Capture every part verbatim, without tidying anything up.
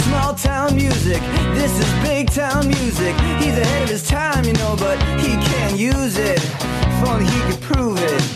small town music. This is big town music. He's ahead of his time, you know, but he can't use it. If only he could prove it.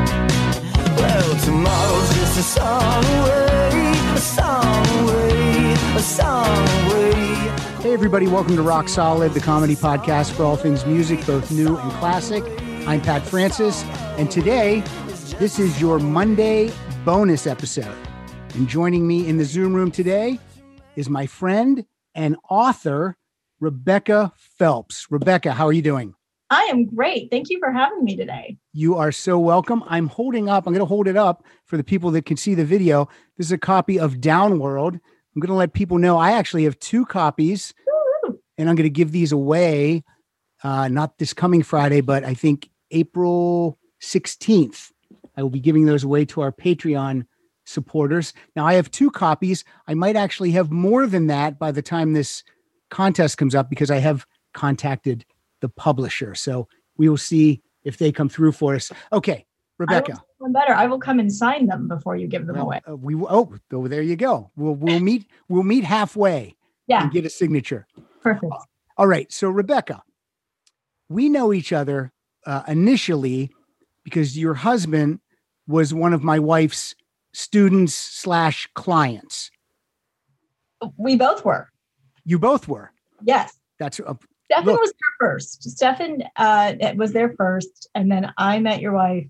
Well, tomorrow's just a song away, a song away, a song away. Hey everybody, welcome to Rock Solid, the comedy podcast for all things music, both new and classic. I'm Pat Francis, and today, this is your Monday bonus episode. And joining me in the Zoom room today is my friend and author, Rebecca Phelps. Rebecca, how are you doing? I am great. Thank you for having me today. You are so welcome. I'm holding up, I'm going to hold it up for the people that can see the video. This is a copy of Downworld. I'm going to let people know I actually have two copies, Woo-hoo. And I'm going to give these away, uh, not this coming Friday, but I think April sixteenth. I will be giving those away to our Patreon supporters. Now, I have two copies. I might actually have more than that by the time this contest comes up because I have contacted the publisher. So we will see if they come through for us. Okay, Rebecca. I will better. I will come and sign them before you give them well, away. Uh, we oh, oh, there you go. We'll we'll meet we'll meet halfway. Yeah. And get a signature. Perfect. All right. So Rebecca, we know each other uh, initially because your husband was one of my wife's students slash clients. We both were. You both were. Yes. That's uh, Stefan look. was there first. Stefan uh, was there first. And then I met your wife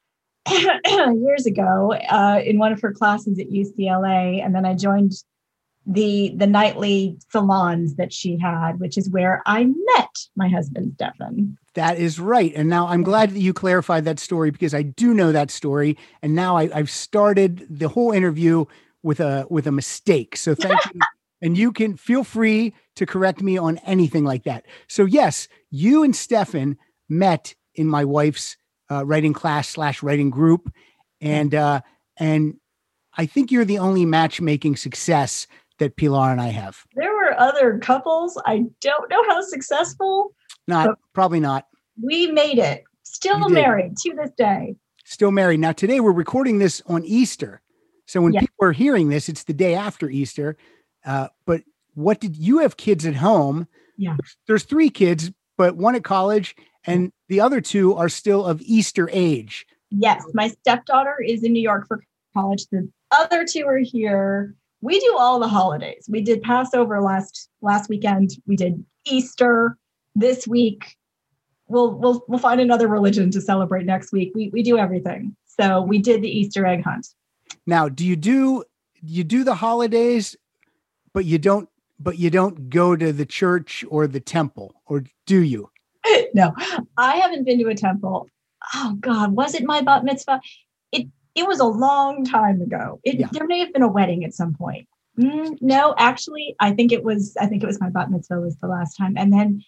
years ago uh, in one of her classes at U C L A. And then I joined the the nightly salons that she had, which is where I met my husband, Stefan. That is right. And now I'm glad that you clarified that story because I do know that story. And now I, I've started the whole interview with a with a mistake. So thank you. And you can feel free to correct me on anything like that. So yes, you and Stefan met in my wife's uh, writing class slash writing group. And, uh, and I think you're the only matchmaking success that Pilar and I have. There were other couples. I don't know how successful. Not, probably not. We made it. Still married to this day. Still married. Now today we're recording this on Easter. So when yeah. people are hearing this, it's the day after Easter. Uh, but what did you have kids at home? Yeah. There's three kids, but one at college and the other two are still of Easter age. Yes. My stepdaughter is in New York for college. The other two are here. We do all the holidays. We did Passover last, last weekend. We did Easter this week. We'll, we'll, we'll find another religion to celebrate next week. We, we do everything. So we did the Easter egg hunt. Now, do you do, you do the holidays, but you don't, but you don't go to the church or the temple, or do you? No, I haven't been to a temple. Oh God, was it my bat mitzvah? It it was a long time ago. It, yeah. There may have been a wedding at some point. Mm, no, actually, I think it was. I think it was my bat mitzvah was the last time. And then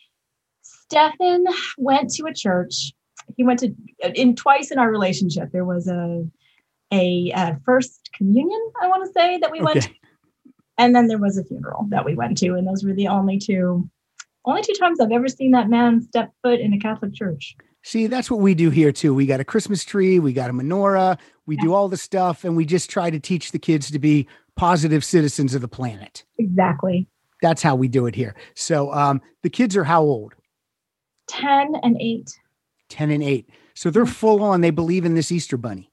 Stefan went to a church. He went to in twice in our relationship. There was a a, a first communion, I want to say, that we okay. went to. And then there was a funeral that we went to. And those were the only two, only two times I've ever seen that man step foot in a Catholic church. See, that's what we do here too. We got a Christmas tree, we got a menorah, we yeah. do all the stuff, and we just try to teach the kids to be positive citizens of the planet. Exactly. That's how we do it here. So um, the kids are how old? ten and eight. ten and eight. So they're full on. They believe in this Easter bunny.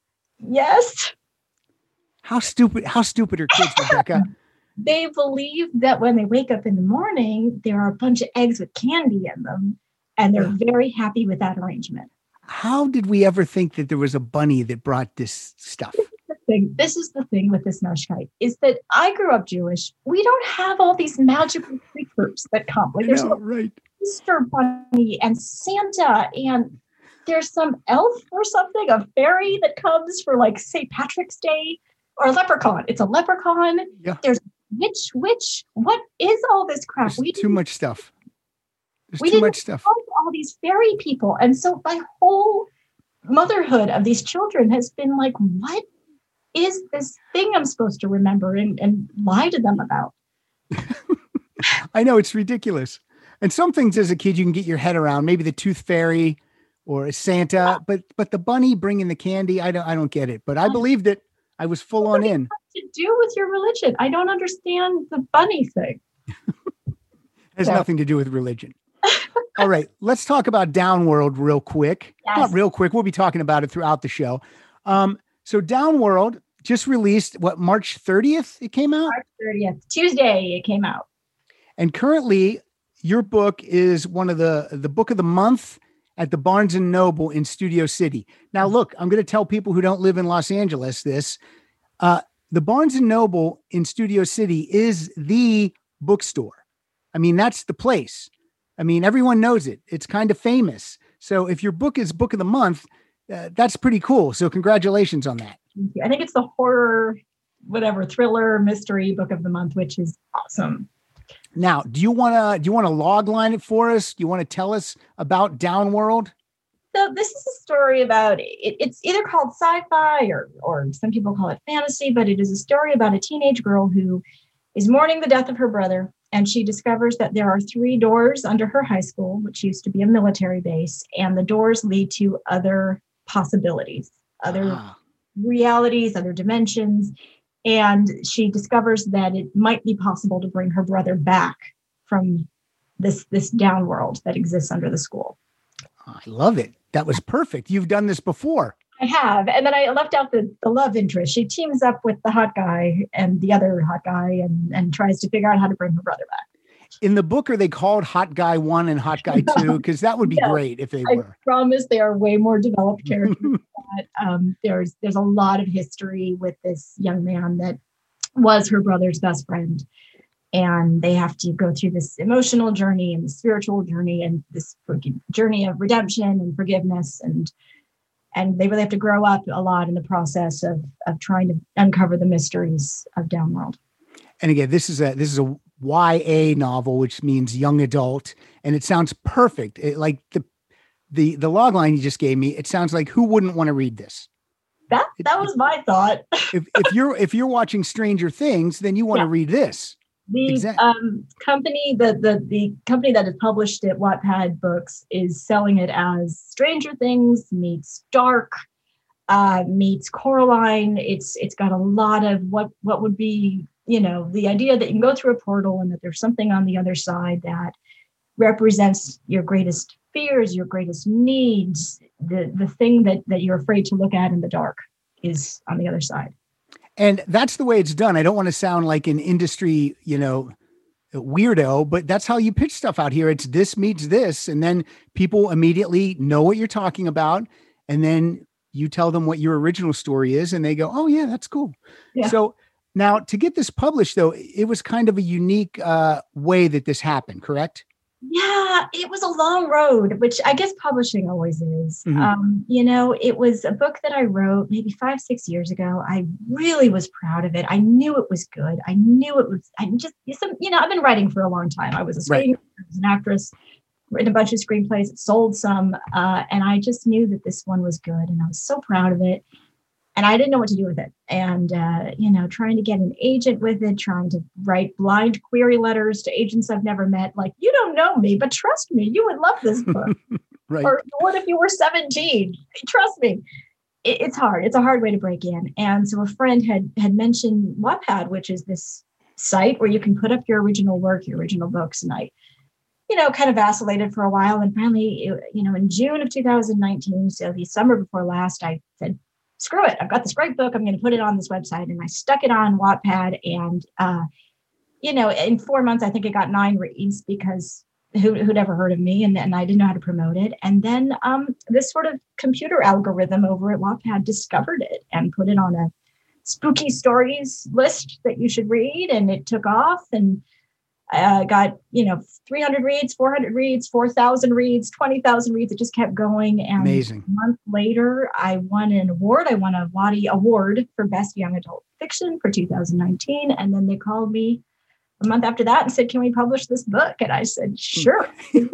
Yes. How stupid, how stupid are kids, Rebecca? They believe that when they wake up in the morning, there are a bunch of eggs with candy in them. And they're yeah. very happy with that arrangement. How did we ever think that there was a bunny that brought this stuff? This is the thing, this is the thing with this Noshkeit, is that I grew up Jewish. We don't have all these magical creatures that come. Like there's know, a right. Easter bunny and Santa, and there's some elf or something, a fairy that comes for like Saint Patrick's Day. Or a leprechaun. It's a leprechaun. Yeah. There's witch, witch. What is all this crap? There's we too much stuff. There's we too didn't much stuff. All these fairy people. And so my whole motherhood of these children has been like, what is this thing I'm supposed to remember and, and lie to them about? I know, it's ridiculous. And some things as a kid you can get your head around, maybe the tooth fairy or a Santa, but but the bunny bringing the candy, I don't I don't get it. But I believed it. I was full on in. to do with your religion? I don't understand the bunny thing. Has So- nothing to do with religion. All right, let's talk about Downworld real quick. Yes. Not real quick. We'll be talking about it throughout the show. Um, so Downworld just released, what, March thirtieth it came out? March thirtieth, Tuesday, it came out. And currently, your book is one of the, the book of the month at the Barnes and Noble in Studio City. Now, look, I'm going to tell people who don't live in Los Angeles this. Uh, the Barnes and Noble in Studio City is the bookstore. I mean, that's the place. I mean, everyone knows it. It's kind of famous. So if your book is book of the month, uh, that's pretty cool. So congratulations on that. I think it's the horror, whatever, thriller, mystery book of the month, which is awesome. Now, do you want to do you want to log line it for us? Do you want to tell us about Downworld? So this is a story about, it, it's either called sci-fi or, or some people call it fantasy, but it is a story about a teenage girl who is mourning the death of her brother. And she discovers that there are three doors under her high school, which used to be a military base. And the doors lead to other possibilities, other Ah. realities, other dimensions. And she discovers that it might be possible to bring her brother back from this, this down world that exists under the school. I love it. That was perfect. You've done this before. I have. And then I left out the, the love interest. She teams up with the hot guy and the other hot guy and, and tries to figure out how to bring her brother back. In the book, are they called Hot Guy One and Hot Guy Two? Because that would be No, great if they I were. promise they are way more developed characters. But, um, there's there's a lot of history with this young man that was her brother's best friend. And they have to go through this emotional journey and the spiritual journey and this journey of redemption and forgiveness. And and they really have to grow up a lot in the process of of trying to uncover the mysteries of Downworld. And again, this is a this is a Y A novel, which means young adult, and it sounds perfect. It, like the the the log line you just gave me, it sounds like who wouldn't want to read this? That that was my thought. If if you're if you're watching Stranger Things, then you want Yeah. to read this. The Exact- um, company, the, the the company that has published it, Wattpad Books, is selling it as Stranger Things meets Dark, uh, meets Coraline. It's it's got a lot of what what would be, you know, the idea that you can go through a portal and that there's something on the other side that represents your greatest fears, your greatest needs, the the thing that that you're afraid to look at in the dark is on the other side. And that's the way it's done. I don't want to sound like an industry, you know, weirdo, but that's how you pitch stuff out here. It's this meets this. And then people immediately know what you're talking about. And then you tell them what your original story is and they go, oh yeah, that's cool. Yeah. So now to get this published though, it was kind of a unique uh, way that this happened, correct? Yeah, it was a long road, which I guess publishing always is. Mhm. Um, you know, it was a book that I wrote maybe five, six years ago. I really was proud of it. I knew it was good. I knew it was, I just, you know, I've been writing for a long time. I was a Right. screenwriter, I was an actress, written a bunch of screenplays, sold some, uh, and I just knew that this one was good. And I was so proud of it. And I didn't know what to do with it. And, uh, you know, trying to get an agent with it, trying to write blind query letters to agents I've never met. Like, you don't know me, but trust me, you would love this book. Right. Or what if you were seventeen? Trust me. It, it's hard. It's a hard way to break in. And so a friend had had mentioned Wattpad, which is this site where you can put up your original work, your original books. And I, you know, kind of vacillated for a while. And finally, it- you know, in June of two thousand nineteen, so the summer before last, I said, screw it. I've got this great book. I'm going to put it on this website. And I stuck it on Wattpad. And, uh, you know, in four months, I think it got nine reads because who, who'd ever heard of me? And, and I didn't know how to promote it. And then um, this sort of computer algorithm over at Wattpad discovered it and put it on a spooky stories list that you should read. And it took off and uh, got, you know, three hundred reads, four hundred reads, four thousand reads, twenty thousand reads. It just kept going. And Amazing. a month later, I won an award. I won a Waddy Award for Best Young Adult Fiction for two thousand nineteen. And then they called me a month after that and said, can we publish this book? And I said, sure.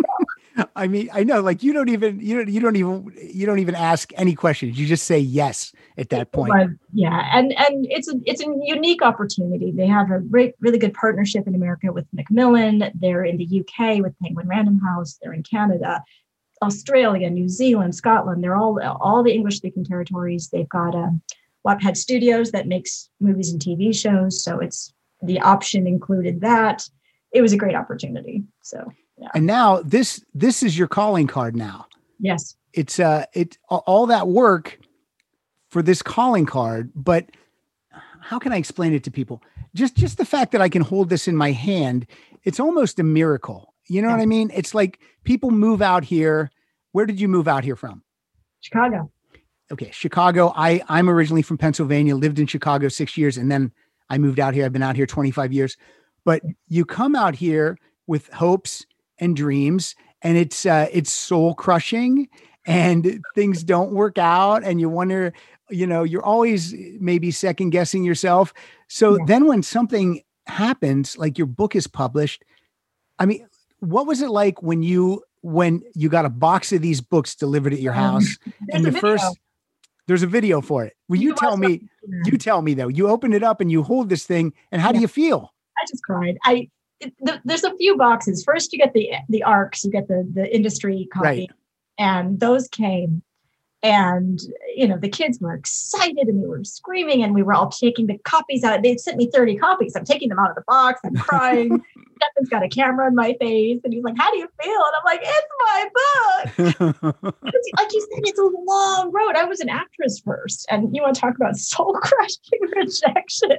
I mean, I know, like you don't even, you don't, you don't even, you don't even ask any questions. You just say yes at that point. But, yeah. And, and it's a, it's a unique opportunity. They have a great, really good partnership in America with Macmillan. They're in the U K with Penguin Random House. They're in Canada, Australia, New Zealand, Scotland. They're all, all the English speaking territories. They've got a Wattpad Studios that makes movies and T V shows. So it's the option included that. It was a great opportunity. So yeah. And now this this is your calling card now. Yes. It's uh it all that work for this calling card, but how can I explain it to people? Just just the fact that I can hold this in my hand, it's almost a miracle. You know yeah. what I mean? It's like people move out here. Where did you move out here from? Chicago. Okay, Chicago. I I'm originally from Pennsylvania, lived in Chicago six years, and then I moved out here. I've been out here twenty-five years. But you come out here with hopes and dreams, and it's uh, it's soul crushing, and things don't work out, and you wonder, you know, you're always maybe second guessing yourself. So yeah. then when something happens, like your book is published, I mean, what was it like when you when you got a box of these books delivered at your house um, and your first? There's a video for it. Will you, you tell me? You tell me though. You open it up and you hold this thing, and how yeah. do you feel? I just cried. I it, the, there's a few boxes. First, you get the the ARCs, you get the the industry copy, right. and those came, and you know the kids were excited and they were screaming, and we were all taking the copies out. They sent me thirty copies. I'm taking them out of the box. I'm crying. Stefan's got a camera in my face, and he's like, "How do you feel?" And I'm like, "It's my book." Like you said, it's a long road. I was an actress first, and you want to talk about soul crushing rejection?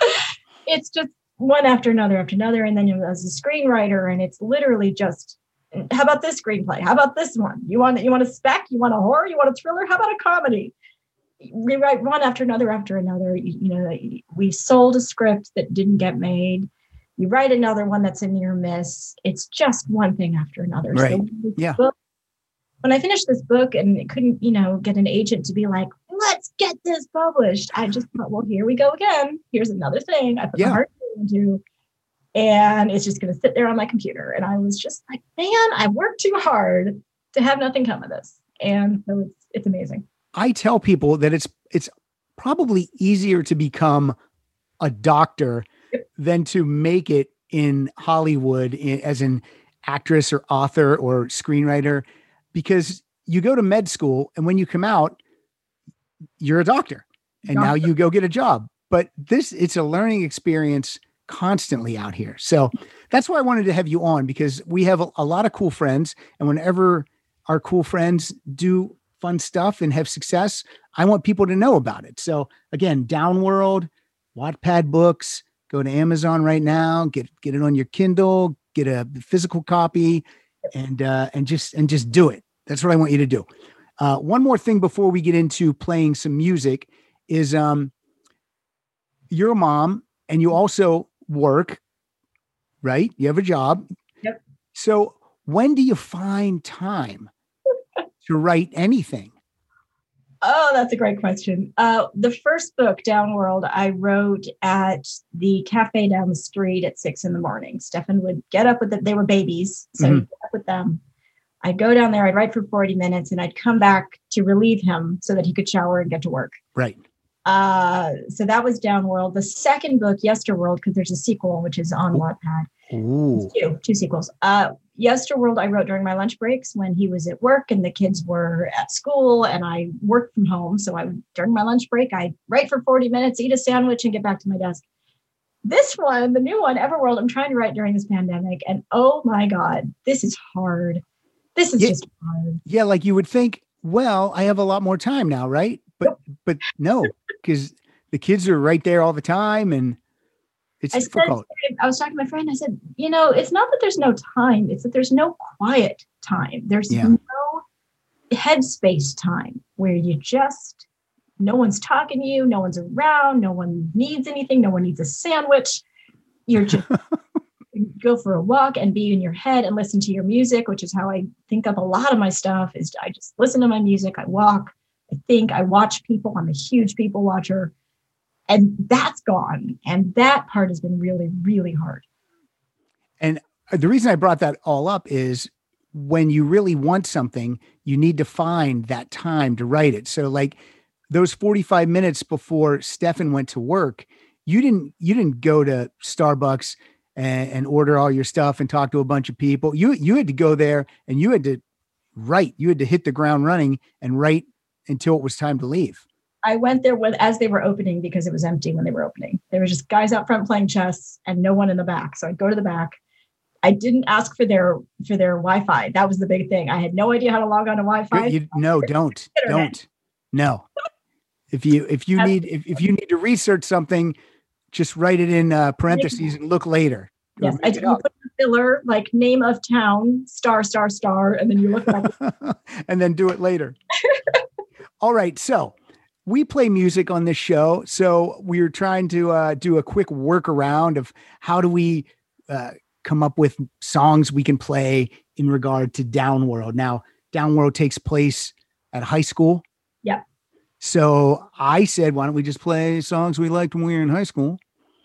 It's just one after another after another, and then as a screenwriter, and it's literally just, how about this screenplay? How about this one? You want you want a spec? You want a horror? You want a thriller? How about a comedy? We write one after another after another. You, you know, we sold a script that didn't get made. You write another one that's a near miss. It's just one thing after another. Right. So yeah. Book, when I finished this book and it couldn't, you know, get an agent to be like, let's get this published, I just thought, well, here we go again. Here's another thing I put yeah. my heart into, and it's just going to sit there on my computer. And I was just like, man, I worked too hard to have nothing come of this. And so it's it's amazing. I tell people that it's it's probably easier to become a doctor yep. than to make it in Hollywood in, as an actress or author or screenwriter, because you go to med school and when you come out, you're a doctor and doctor. Now you go get a job. But this, it's a learning experience constantly out here. So that's why I wanted to have you on, because we have a, a lot of cool friends, and whenever our cool friends do fun stuff and have success, I want people to know about it. So again, Downworld, Wattpad books, go to Amazon right now, get, get it on your Kindle, get a physical copy, and, uh, and just, and just do it. That's what I want you to do. Uh, one more thing before we get into playing some music is, um, you're a mom and you also work, right? You have a job. Yep. So when do you find time to write anything? Oh, that's a great question. Uh, the first book, Downworld, I wrote at the cafe down the street at six in the morning. Stefan would get up with them. They were babies. So mm-hmm. he'd get up with them. I'd go down there, I'd write for forty minutes, and I'd come back to relieve him so that he could shower and get to work. Right. Uh, so that was Downworld. The second book, Yesterworld, because there's a sequel, which is on Wattpad. Ooh. Two, two sequels. Uh, Yesterworld, I wrote during my lunch breaks when he was at work and the kids were at school and I worked from home. So I would, during my lunch break, I'd write for forty minutes, eat a sandwich, and get back to my desk. This one, the new one, Everworld, I'm trying to write during this pandemic. And oh my God, this is hard. This is yeah, just hard. Yeah, like you would think, well, I have a lot more time now, right? But nope. but no, because the kids are right there all the time and it's I difficult. Said, I was talking to my friend. I said, you know, it's not that there's no time. It's that there's no quiet time. There's yeah. no headspace time where you just, no one's talking to you. No one's around. No one needs anything. No one needs a sandwich. You're just go for a walk and be in your head and listen to your music, which is how I think of a lot of my stuff is I just listen to my music. I walk, I think, I watch people. I'm a huge people watcher. And that's gone. And that part has been really, really hard. And the reason I brought that all up is when you really want something, you need to find that time to write it. So like those forty-five minutes before Stefan went to work, you didn't, you didn't go to Starbucks and, and order all your stuff and talk to a bunch of people. You, you had to go there and you had to write, you had to hit the ground running and write until it was time to leave. I went there with as they were opening because it was empty when they were opening. There were just guys out front playing chess and no one in the back. So I'd go to the back. I didn't ask for their for their Wi-Fi. That was the big thing. I had no idea how to log on to Wi-Fi. You, you, no, don't, don't, no. If you if you need if, if you need to research something, just write it in uh, parentheses and look later. Yes, I did. You put the filler like name of town star star star, and then you look back and then do it later. All right, so we play music on this show, so we're trying to uh, do a quick workaround of how do we. Uh, come up with songs we can play in regard to Downworld. Now, Downworld takes place at high school. Yeah. So I said, why don't we just play songs we liked when we were in high school?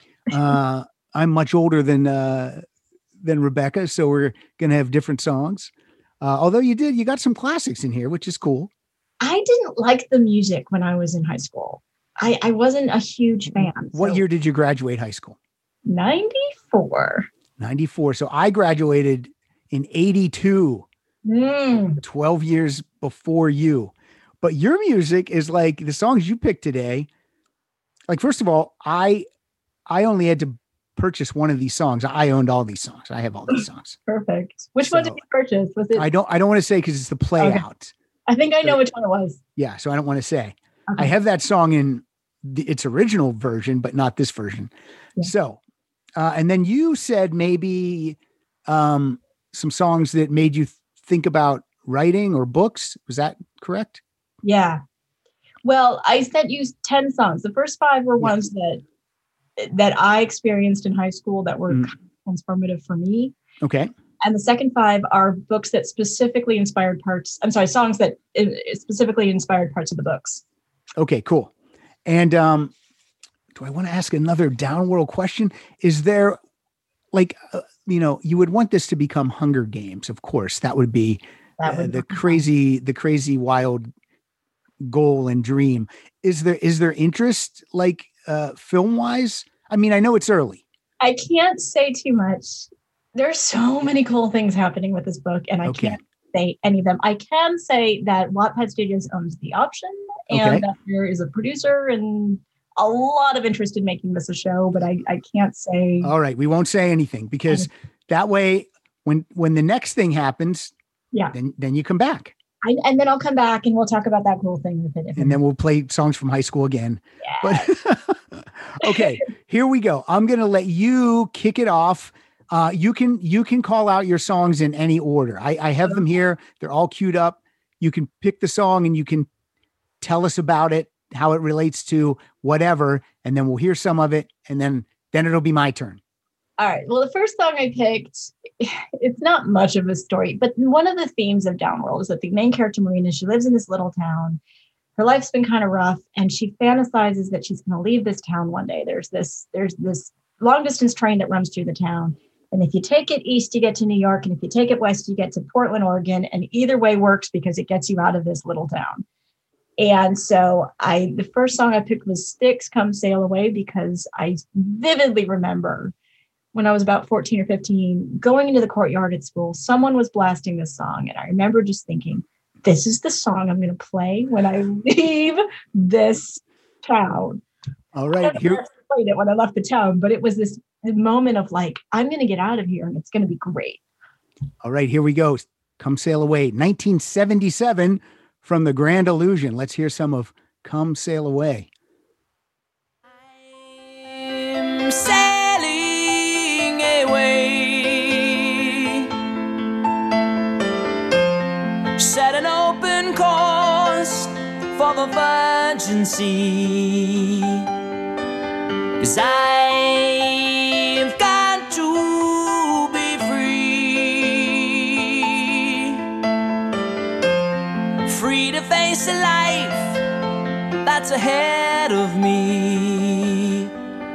Uh, I'm much older than uh, than Rebecca, so we're going to have different songs. Uh, although you did, you got some classics in here, which is cool. I didn't like the music when I was in high school. I, I wasn't a huge fan. What so. year did you graduate high school? ninety-four. ninety-four. So I graduated in eighty-two, mm. twelve years before you. But your music is like the songs you picked today. Like, first of all, I I only had to purchase one of these songs. I owned all these songs. I have all these songs. Perfect. Which so, one did you purchase? Was it? I don't I don't want to say because it's the play okay. out. I think I know which one it was. Yeah. So I don't want to say. Okay. I have that song in the, its original version, but not this version. Yeah. So Uh, and then you said maybe um, some songs that made you th- think about writing or books. Was that correct? Yeah. Well, I sent you ten songs. The first five were ones yeah. that that I experienced in high school that were mm. transformative for me. Okay. And the second five are books that specifically inspired parts. I'm sorry, songs that uh, specifically inspired parts of the books. Okay, cool. And um, do I want to ask another Downworld question? Is there like, uh, you know, you would want this to become Hunger Games, of course. That would be that would uh, the be crazy, the crazy wild goal and dream. Is there, is there interest like uh, film wise? I mean, I know it's early. I can't say too much. There's so many cool things happening with this book, and I okay. can't say any of them. I can say that Wattpad Studios owns the option, and okay. that there is a producer and a lot of interest in making this a show, but I, I can't say. All right. We won't say anything because that way when, when the next thing happens, yeah, then, then you come back. I, and then I'll come back and we'll talk about that cool thing with it. And then we'll play songs from high school again. Yes. But okay, here we go. I'm going to let you kick it off. Uh, you can, you can call out your songs in any order. I, I have them here. They're all queued up. You can pick the song and you can tell us about it, how it relates to whatever, and then we'll hear some of it, and then then it'll be my turn. All right. Well, the first song I picked, it's not much of a story, but one of the themes of Downworld is that the main character, Marina, she lives in this little town. Her life's been kind of rough, and she fantasizes that she's going to leave this town one day. There's this there's this long distance train that runs through the town, and if you take it east, you get to New York, and if you take it west, you get to Portland, Oregon, and either way works because it gets you out of this little town. And so I, the first song I picked was Styx, Come Sail Away, because I vividly remember when I was about fourteen or fifteen, going into the courtyard at school, someone was blasting this song. And I remember just thinking, this is the song I'm going to play when I leave this town. All right. Here I played it when I left the town, but it was this moment of like, I'm going to get out of here and it's going to be great. All right, here we go. Come Sail Away, nineteen seventy-seven. From The Grand Illusion. Let's hear some of Come Sail Away. I'm sailing away, set an open course for the virgin sea, 'cause I've got to be free, free to face a life that's ahead of me.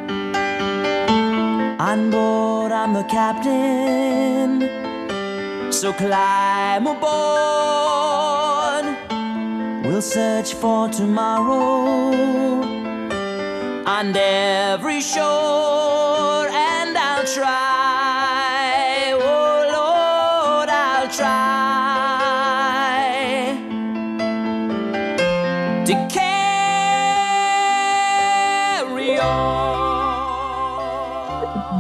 On board, I'm the captain, so climb aboard. We'll search for tomorrow on every shore, and I'll try, oh Lord, I'll try to carry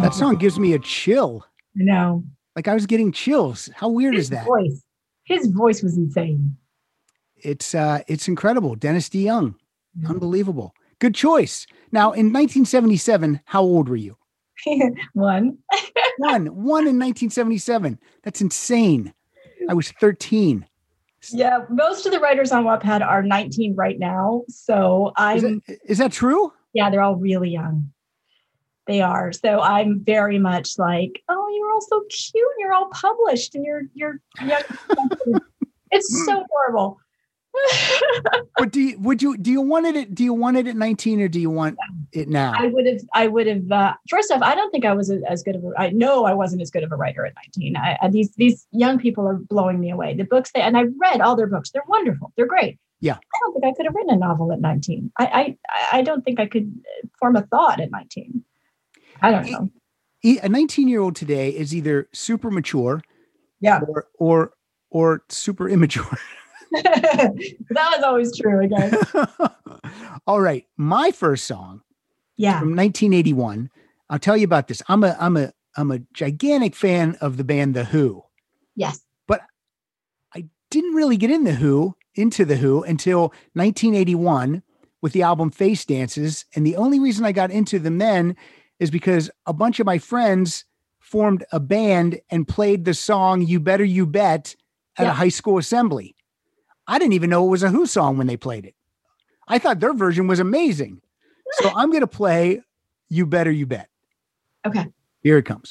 That song gives me a chill. No. Like I was getting chills. How weird His is that? Voice. His voice was insane. It's uh, it's incredible. Dennis DeYoung, unbelievable. Good choice. Now, in nineteen seventy-seven, how old were you? One. One, one in nineteen seventy-seven. That's insane. I was thirteen. Yeah, most of the writers on Wattpad are nineteen right now. So I'm. Is that, is that true? Yeah, they're all really young. They are. So I'm very much like, oh, you're all so cute. And you're all published, and you're you're young. It's so horrible. But do you, would you do you want it at, do you want it at nineteen or do you want it now? I would have. I would have. Uh, first off, I don't think I was a, as good of a. I know I wasn't as good of a writer at nineteen. I, I, these these young people are blowing me away. The books they and I've read all their books. They're wonderful. They're great. Yeah. I don't think I could have written a novel at nineteen. I I I don't think I could form a thought at nineteen. I don't know. A nineteen-year-old today is either super mature, yeah, or or or super immature. That was always true again. All right, my first song, yeah, from nineteen eighty-one. I'll tell you about this. I'm a I'm a I'm a gigantic fan of the band The Who. Yes, but I didn't really get in the Who into the Who until nineteen eighty-one with the album Face Dances, and the only reason I got into them then is because a bunch of my friends formed a band and played the song You Better You Bet at yeah. a high school assembly. I didn't even know it was a Who song when they played it. I thought their version was amazing. So I'm going to play You Better You Bet. Okay. Here it comes.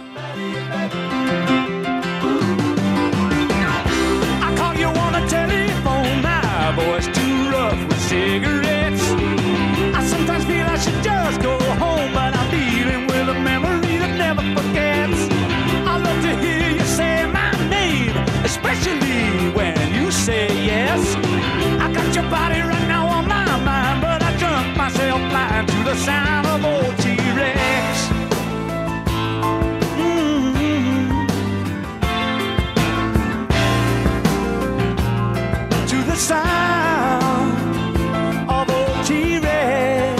I call you on the telephone, my voice too rough with cigarettes. I sometimes feel I should just go home, but I'm dealing with a memory that never forgets. I love to hear you say my name, especially when you say yes. I got your body right now on my mind, but I drunk myself blind to the sound of old T-Rex. Mm-hmm. To the sound of old T-Rex.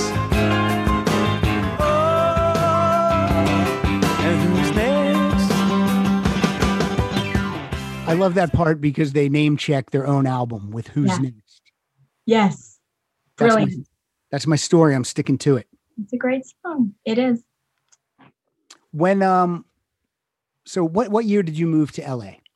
I love that part because they name check their own album with Who's yeah. Next. Yes. That's Brilliant. my, that's my story. I'm sticking to it. It's a great song. It is. When, um, so what, what year did you move to L A?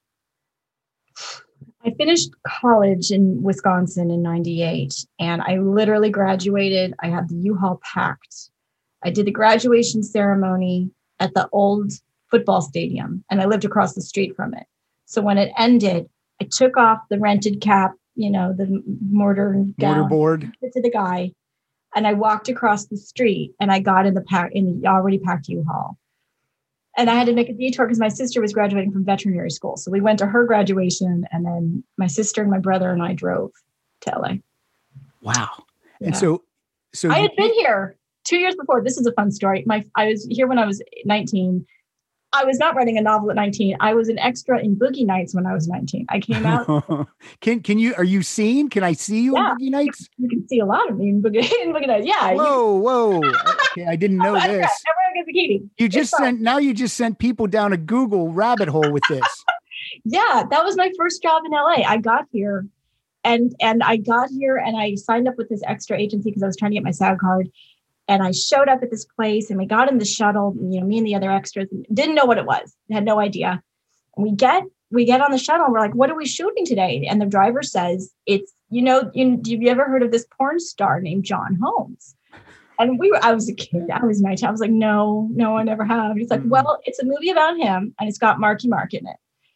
I finished college in Wisconsin in ninety-eight, and I literally graduated. I had the U-Haul packed. I did the graduation ceremony at the old football stadium, and I lived across the street from it. So when it ended, I took off the rented cap, you know, the mortar gown, Mortarboard. to the guy, and I walked across the street, and I got in the pack in the already packed U-Haul. And I had to make a detour because my sister was graduating from veterinary school. So we went to her graduation, and then my sister and my brother and I drove to L A. Wow. Yeah. And so, so I you- had been here two years before. This is a fun story. My I was here when I was nineteen. I was not writing a novel at nineteen. I was an extra in Boogie Nights when I was nineteen. I came out. can can you are you seen? Can I see you Yeah. in Boogie Nights? You can see a lot of me in Boogie, in Boogie Nights. Yeah. Whoa, whoa. Okay, I didn't know I'm this. wearing a bikini. You just It's fun. sent now you just sent people down a Google rabbit hole with this. Yeah, that was my first job in L A. I got here and and I got here and I signed up with this extra agency because I was trying to get my SAG card. And I showed up at this place and we got in the shuttle, you know, me and the other extras didn't know what it was. Had no idea. And we get we get on the shuttle. We're like, what are we shooting today? And the driver says, it's, you know, you, have you ever heard of this porn star named John Holmes? And we were, I was a kid. I was nineteen. I was like, no, no, I never have. He's like, well, it's a movie about him and it's got Marky Mark in it.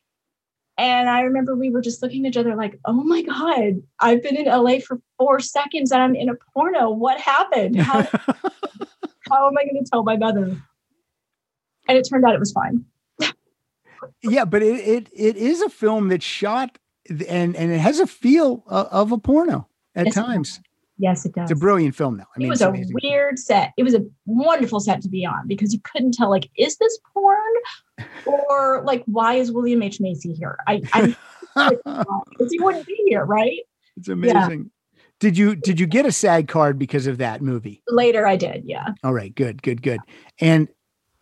And I remember we were just looking at each other like, oh my God, I've been in L A for four seconds and I'm in a porno. What happened? How, how am I going to tell my mother? And it turned out it was fine. Yeah, but it, it it is a film that's shot and and it has a feel of, of a porno at Yes, it times. Yes, it does. It's a brilliant film, though. I mean, it was it's a amazing. weird set. It was a wonderful set to be on because you couldn't tell, like, is this porn? Or, like, why is William H. Macy here? I, I because he wouldn't be here, right? It's amazing. Did you did you get a SAG card because of that movie? Later I did, yeah. All right, good, good, good. And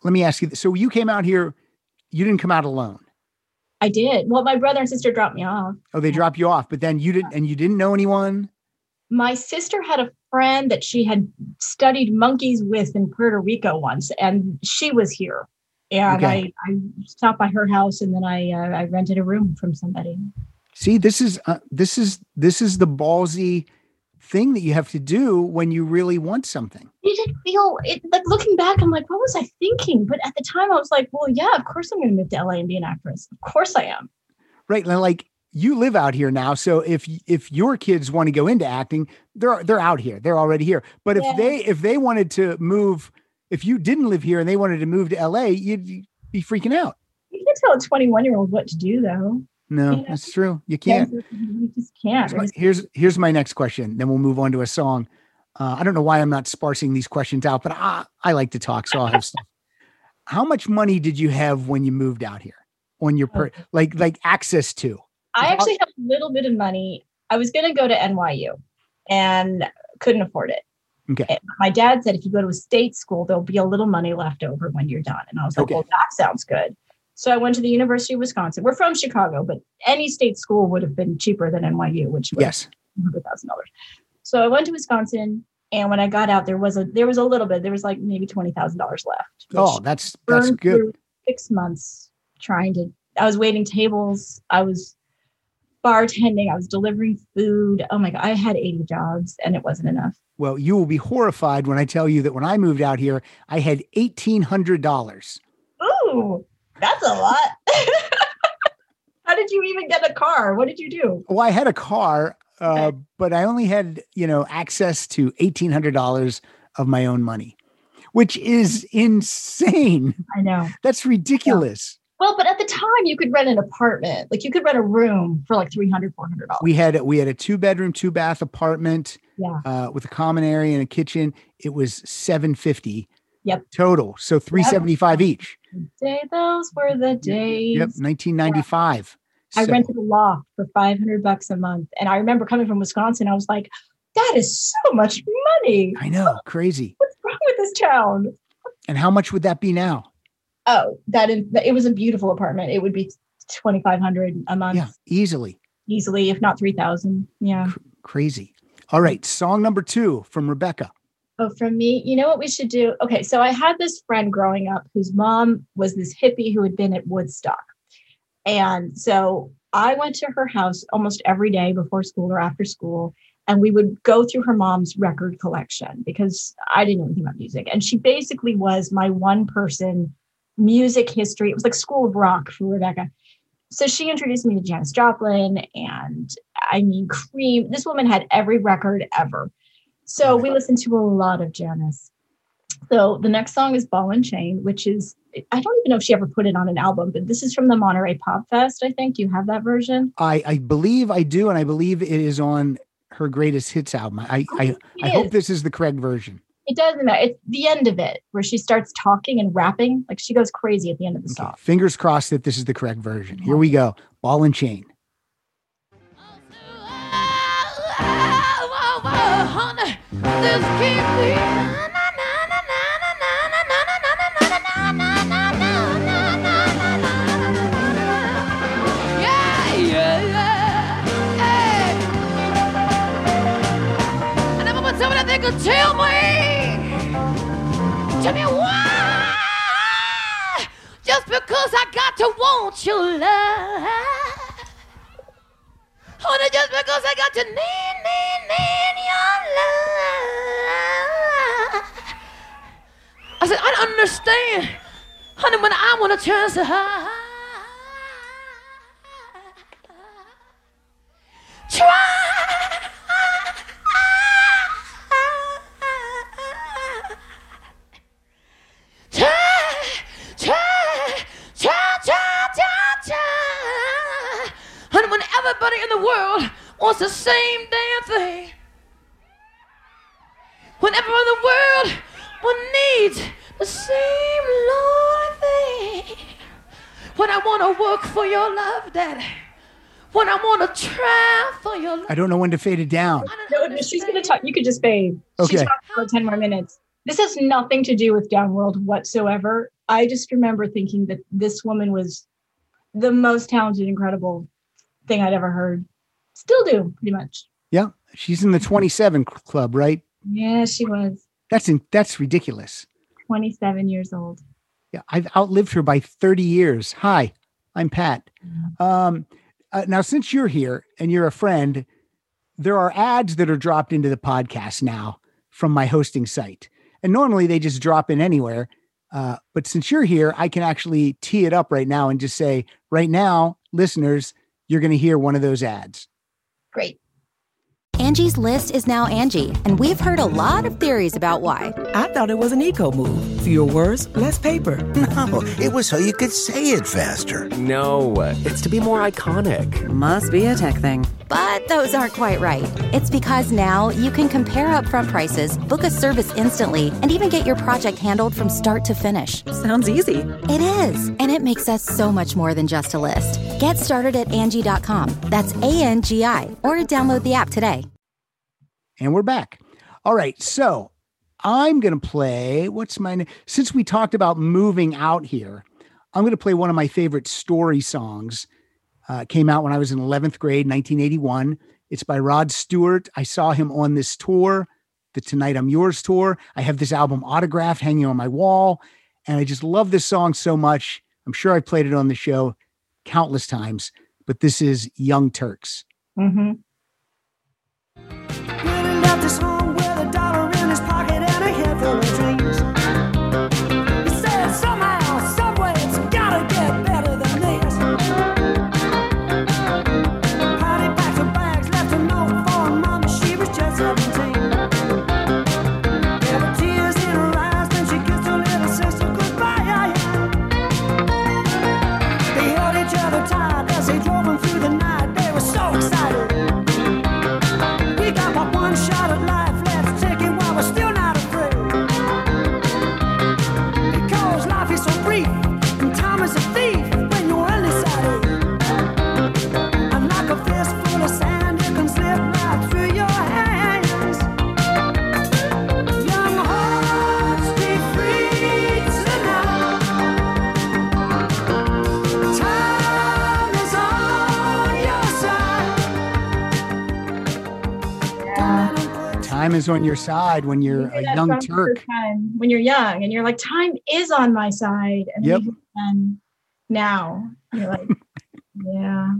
let me ask you this. So you came out here, you didn't come out alone. I did. Well, my brother and sister dropped me off. Oh, they dropped you off, but then you didn't, and you didn't know anyone? My sister had a friend that she had studied monkeys with in Puerto Rico once, and she was here. And Okay. I, I stopped by her house, and then I uh, I rented a room from somebody. See, this is, uh, this is, this is the ballsy thing that you have to do when you really want something. It did feel it, like looking back, I'm like, what was I thinking? But at the time, I was like, well, yeah, of course I'm going to move to L A and be an actress. Of course I am. Right. And like you live out here now. So if, if your kids want to go into acting, they're, they're out here, they're already here. But if Yeah. they, if they wanted to move, if you didn't live here and they wanted to move to L A, you'd be freaking out. You can tell a twenty-one year old what to do, though. No, Yeah. that's true. You can't. You just can't. Here's my, here's, here's my next question. Then we'll move on to a song. Uh, I don't know why I'm not sparsing these questions out, but I, I like to talk. So I'll have stuff. How much money did you have when you moved out here on your, per, like, like access to? I actually have a little bit of money. I was going to go to N Y U and couldn't afford it. Okay. And my dad said, if you go to a state school, there'll be a little money left over when you're done. And I was like, Okay. well, that sounds good. So I went to the University of Wisconsin. We're from Chicago, but any state school would have been cheaper than N Y U, which was Yes. one hundred thousand dollars. So I went to Wisconsin, and when I got out, there was a there was a little bit. There was like maybe twenty thousand dollars left. which Oh, that's, that's burned good. through Six months trying to. I was waiting tables. I was bartending. I was delivering food. Oh my God, I had eighty jobs, and it wasn't enough. Well, you will be horrified when I tell you that when I moved out here, I had eighteen hundred dollars. Ooh, that's a lot. How did you even get a car? What did you do? Well, I had a car, uh, Okay. but I only had, you know, access to eighteen hundred dollars of my own money, which is insane. I know. That's ridiculous. Well, but at the time you could rent an apartment. Like you could rent a room for like three hundred dollars, four hundred dollars. We had, we had a two bedroom, two bath apartment Yeah. uh, with a common area and a kitchen. It was seven fifty Yep. total. So three seventy-five each. Day, those were the days. Yep. nineteen ninety-five. I So- rented a loft for five hundred bucks a month. And I remember coming from Wisconsin, I was like, that is so much money. I know. Crazy. What's wrong with this town? And how much would that be now? Oh, that is, it was a beautiful apartment. It would be twenty-five hundred a month Yeah. Easily. easily, if not three thousand. Yeah. Crazy. All right. Song number two from Rebecca. Oh, from me, you know what we should do? Okay, so I had this friend growing up whose mom was this hippie who had been at Woodstock. And so I went to her house almost every day before school or after school. And we would go through her mom's record collection because I didn't know anything about music. And she basically was my one person music history. It was like School of Rock for Rebecca. So she introduced me to Janis Joplin and I mean, Cream. This woman had every record ever. So we listened to a lot of Janis. So the next song is Ball and Chain, which is, I don't even know if she ever put it on an album, but this is from the Monterey Pop Fest, I think. Do you have that version? I, I believe I do. And I believe it is on her greatest hits album. I, I, It I hope is. this is the correct version. It doesn't matter. It's the end of it where she starts talking and rapping. Like she goes crazy at the end of the Okay. song. Fingers crossed that this is the correct version. Here we go. Ball and Chain. Tell me, tell me why, just because I got to want your love, honey, just because I got to need, need, need your love. I said, I don't understand, honey, when I want to turn so high. Try. Honey, when everybody in the world wants the same damn thing, when everyone in the world will need the same Lord thing, when I want to work for your love, Daddy, when I want to try for your love. I don't know when to fade it down. No, no, she's going to talk. You could just fade. Okay. She's talking for ten more minutes. This has nothing to do with Downworld whatsoever. I just remember thinking that this woman was the most talented, incredible thing I'd ever heard. Still do, pretty much. Yeah. She's in the twenty-seven club, right? Yeah, she was. That's in, that's ridiculous. twenty-seven years old. Yeah. I've outlived her by thirty years. Hi, I'm Pat. Um, uh, now, since you're here and you're a friend, there are ads that are dropped into the podcast now from my hosting site. And normally they just drop in anywhere. Uh, but since you're here, I can actually tee it up right now and just say, right now, listeners, you're going to hear one of those ads. Great. Angie's List is now Angie, and we've heard a lot of theories about why. I thought it was an eco move. Fewer words, less paper. No, it was so you could say it faster. No, it's to be more iconic. Must be a tech thing. But those aren't quite right. It's because now you can compare upfront prices, book a service instantly, and even get your project handled from start to finish. Sounds easy. It is, and it makes us so much more than just a list. Get started at Angie dot com. That's A N G I, or download the app today. And we're back. All right. So I'm going to play, what's my name? Since we talked about moving out here, I'm going to play one of my favorite story songs. Uh, came out when I was in eleventh grade, nineteen eighty-one. It's by Rod Stewart. I saw him on this tour, the Tonight I'm Yours tour. I have this album autographed hanging on my wall, and I just love this song so much. I'm sure I played it on the show countless times, but this is Young Turks. Mm-hmm. This home with a dollar in his pocket and a head full of dreams. He said somehow, someway, it's gotta get better than this. Patty packed her bags, left a note for her mama, she was just seventeen. There were tears in her eyes when she kissed her little sister goodbye. They held each other tight as they drove them through the night. They were so excited. We got my one shot at life, let's take it while we're still not afraid. Because life is so brief, and time is a thief when you're undecided. And like a fist full of sand, it can slip right through your hands. Young hearts, be free tonight. Time is on your side. Time is on your side when you're You a get young that from Turk. the time when you're young and you're like, time is on my side. And Yep. then now you're like, yeah.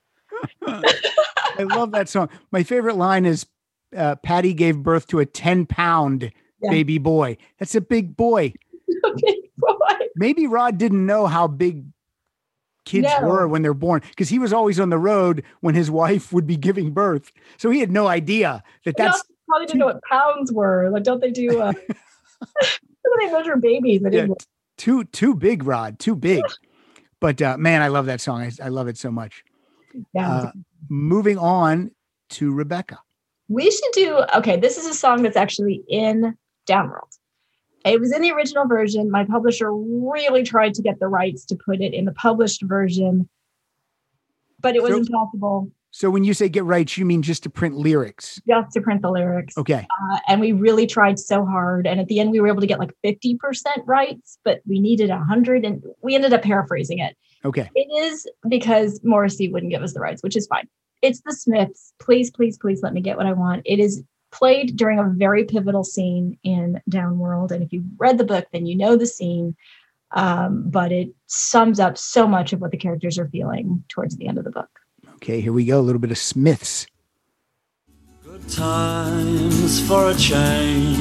I love that song. My favorite line is uh, Patty gave birth to a ten pound Yeah. baby boy. That's a big boy. Big boy. Maybe Rod didn't know how big kids No. were when they're born because he was always on the road when his wife would be giving birth. So he had no idea that They that's also probably didn't know what pounds were. Like, don't they do? Uh, don't they measure babies? They yeah, didn't- too too big, Rod, too big. But uh, man, I love that song. I, I love it so much. yeah. Uh, moving on to Rebecca. We should do, okay, this is a song that's actually in Downworld. It was in the original version. My publisher really tried to get the rights to put it in the published version, but it was So- impossible So when you say get rights, you mean just to print lyrics? just to print the lyrics. Okay. Uh, and we really tried so hard. And at the end, we were able to get like fifty percent rights, but we needed one hundred, and we ended up paraphrasing it. Okay. It is because Morrissey wouldn't give us the rights, which is fine. It's the Smiths. Please, please, please let me get what I want. It is played during a very pivotal scene in Downworld. And if you've read the book, then you know the scene. Um, but it sums up so much of what the characters are feeling towards the end of the book. Okay, here we go. A little bit of Smiths. Good times for a change.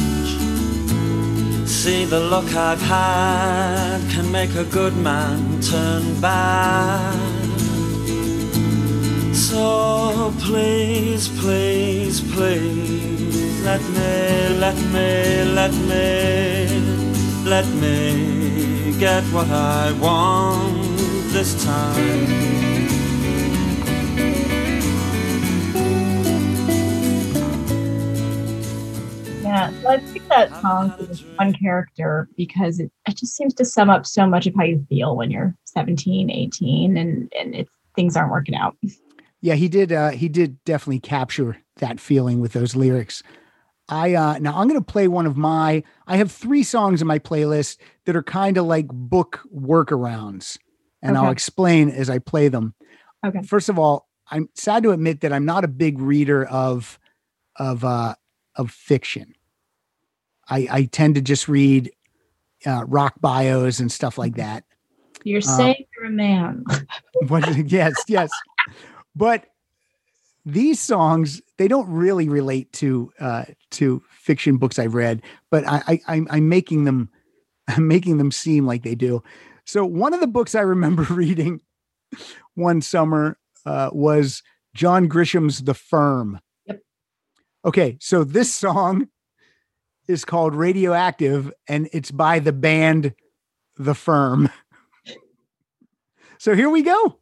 See, the luck I've had can make a good man turn bad. So please, please, please, let me, let me, let me, let me get what I want this time. Yeah, so I picked that song for this one character because it, it just seems to sum up so much of how you feel when you're seventeen, eighteen, and, and it's, things aren't working out. Yeah, he did. Uh, he did definitely capture that feeling with those lyrics. I uh, now I'm going to play one of my. I have three songs in my playlist that are kind of like book workarounds, and Okay. I'll explain as I play them. Okay. First of all, I'm sad to admit that I'm not a big reader of of uh, of fiction. I, I tend to just read uh, rock bios and stuff like that. You're Uh, saying you're a man. But, yes, yes. But these songs, they don't really relate to uh, to fiction books I've read, but I, I, I'm, I'm making them I'm making them seem like they do. So one of the books I remember reading one summer uh, was John Grisham's The Firm. Yep. Okay, so this song is called Radioactive, and it's by the band The Firm. So here we go.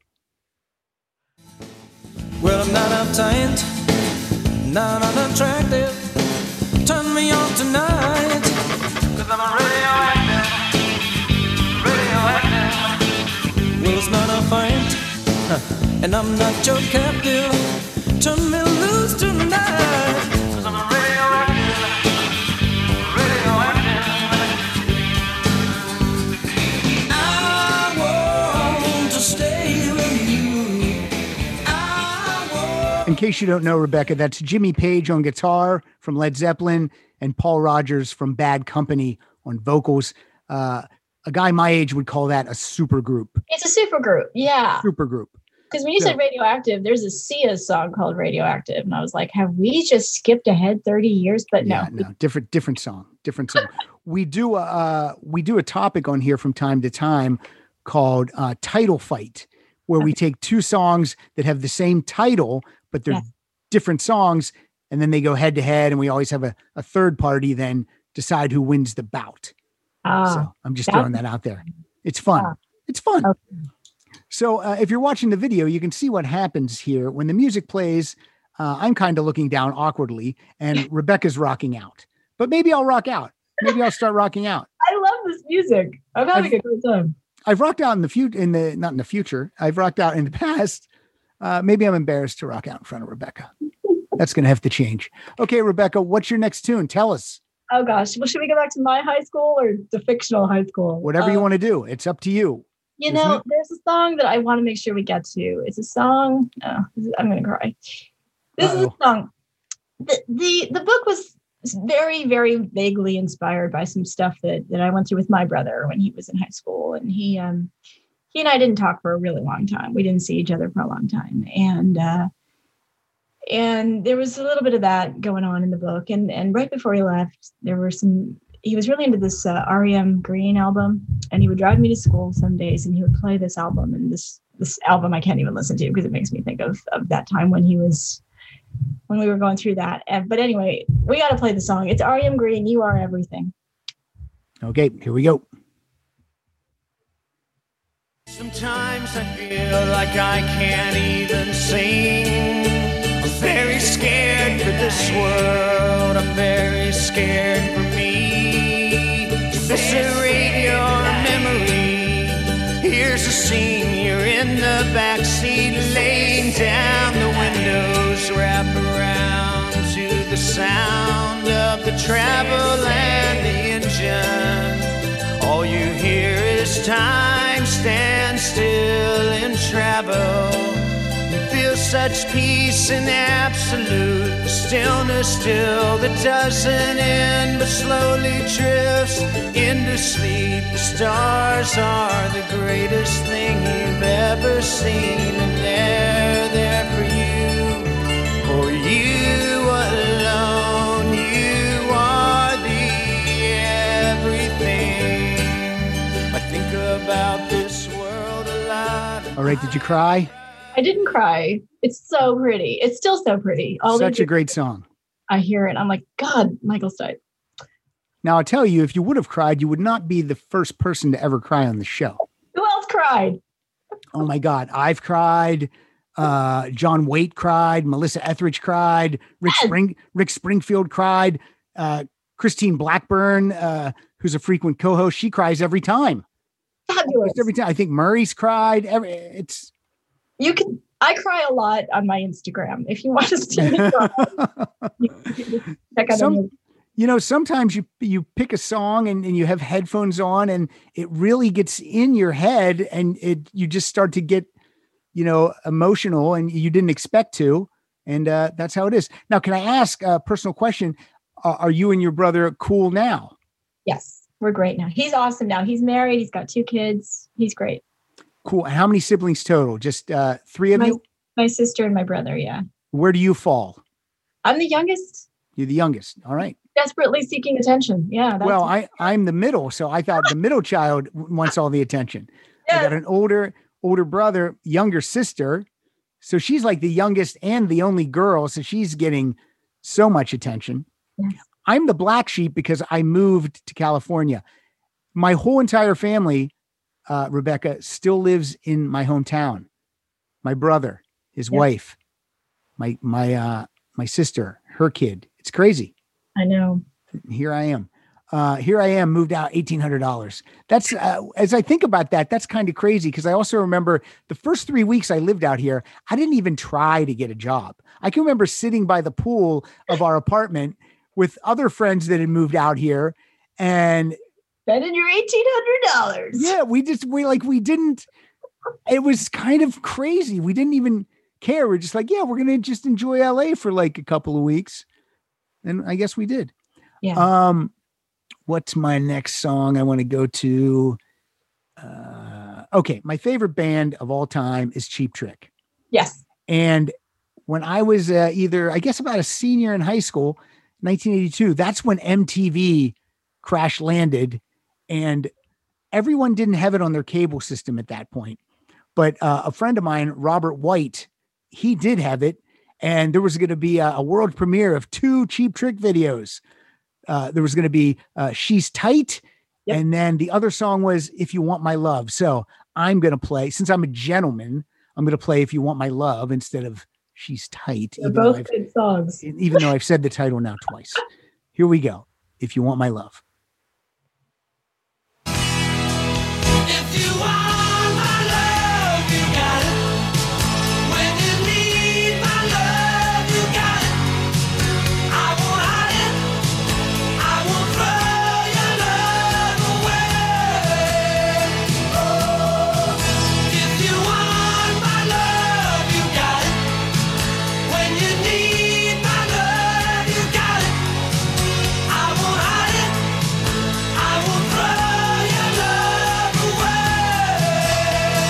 Well, I'm not uptight, not unattractive. Turn me on tonight, cause I'm a radioactive, radioactive. Well, it's not a fight, huh, and I'm not your captive. Turn me loose tonight, cause I'm a radioactive, radioactive. I want to stay with you. In case you don't know, Rebecca, that's Jimmy Page on guitar from Led Zeppelin and Paul Rogers from Bad Company on vocals. Uh, a guy my age would call that a super group. It's a super group. Yeah. Super group. Because when you So- said radioactive, there's a Sia song called Radioactive. And I was like, have we just skipped ahead thirty years? But no. Yeah, no, different, different song, different song. we do a, uh, we do a topic on here from time to time called uh, Title Fight, where we take two songs that have the same title, but they're Yes. different songs, and then they go head to head, and we always have a, a third party then decide who wins the bout. Ah, So I'm just that's- throwing that out there. It's fun. Ah. It's fun. Okay. So uh, if you're watching the video, you can see what happens here. When the music plays, uh, I'm kind of looking down awkwardly, and Rebecca's rocking out. But maybe I'll rock out. Maybe I'll start rocking out. I love this music. I'm having I've- a great time. I've rocked out in the future, in the not in the future. I've rocked out in the past. Uh, maybe I'm embarrassed to rock out in front of Rebecca. That's going to have to change. Okay, Rebecca, what's your next tune? Tell us. Oh gosh. Well, should we go back to my high school or the fictional high school? Whatever you Um, want to do. It's up to you. You isn't know, it? there's a song that I want to make sure we get to. It's a song. Oh, this is- I'm going to cry. This is Uh-oh. a song. The, the the book was very, very vaguely inspired by some stuff that that I went through with my brother when he was in high school, and he um he and I didn't talk for a really long time. We didn't see each other for a long time, and uh, and there was a little bit of that going on in the book. And and right before he left, there were some. He was really into this uh, R E M Green album, and he would drive me to school some days, and he would play this album. And this this album I can't even listen to because it makes me think of of that time when he was when we were going through that. And, but anyway, we got to play the song. It's R E M Green. You Are Everything. Okay, here we go. Sometimes I feel like I can't even sing. I'm very scared for this world. I'm very scared for me. Is this a radio or a memory? Here's a scene. You're in the backseat, laying down. The windows wrap around to the sound of the travel and the engine. All you hear is time stand still in travel. You feel such peace and absolute stillness still that doesn't end but slowly drifts into sleep. The stars are the greatest thing you've ever seen, and they're there for you, for you alone. You are the everything. I think about this world a lot. All right, did you cry? I didn't cry. It's so pretty. It's still so pretty. All Such these- a great song. I hear it. I'm like, God, Michael Stipe. Now, I'll tell you, if you would have cried, you would not be the first person to ever cry on the show. Who else cried? Oh my God. I've cried. Uh, John Waite cried. Melissa Etheridge cried. Rick Yes. Spring, Rick Springfield cried. Uh, Christine Blackburn, uh, who's a frequent co-host, she cries every time. Fabulous. Almost every time. I think Murray's cried. Every, it's You can. I cry a lot on my Instagram. If you want to see me cry, you can check out Some, any- you know, sometimes you you pick a song and, and you have headphones on and it really gets in your head and it you just start to get, you know, emotional and you didn't expect to. And uh, that's how it is. Now, can I ask a personal question? Uh, are you and your brother cool now? Yes, we're great now. He's awesome now. He's married. He's got two kids. He's great. Cool. And how many siblings total? Just uh, three of My, you? my sister and my brother. Yeah. Where do you fall? I'm the youngest, You're the youngest. All right. desperately seeking attention. Yeah. That's Well, I, I'm the middle. So I thought the middle child wants all the attention. I got Yes. an older, older brother, younger sister. So she's like the youngest and the only girl. So she's getting so much attention. Yes. I'm the black sheep because I moved to California. My whole entire family, uh, Rebecca, still lives in my hometown. My brother, his Yes. wife, my, my, uh, my sister, her kid. It's crazy. I know. Here I am. Uh, here I am, moved out eighteen hundred dollars. That's, uh, as I think about that, that's kind of crazy. Cause I also remember the first three weeks I lived out here, I didn't even try to get a job. I can remember sitting by the pool of our apartment with other friends that had moved out here. And Spending your eighteen hundred dollars. yeah, we just, we like, we didn't, it was kind of crazy. We didn't even care. We're just like, yeah, we're going to just enjoy L A for like a couple of weeks. And I guess we did. Yeah. Um, what's my next song I want to go to? Uh, okay. My favorite band of all time is Cheap Trick. Yes. And when I was uh, either, I guess about a senior in high school, nineteen eighty-two, that's when M T V crash landed and everyone didn't have it on their cable system at that point. But uh, a friend of mine, Robert White, he did have it. And there was going to be a, a world premiere of two Cheap Trick videos. Uh, there was going to be uh, She's Tight. Yep. And then the other song was If You Want My Love. So I'm going to play, since I'm a gentleman, I'm going to play If You Want My Love instead of She's Tight. They're Even though, both I've, good songs. even though I've said the title now twice. Here we go. If You Want My Love. If you want my love, you got it. When you need my love, you got it. I won't hide it. I won't throw your love away. Oh, if you want my love, you got it. When you need my love, you got it. I won't hide it. I won't throw your love away.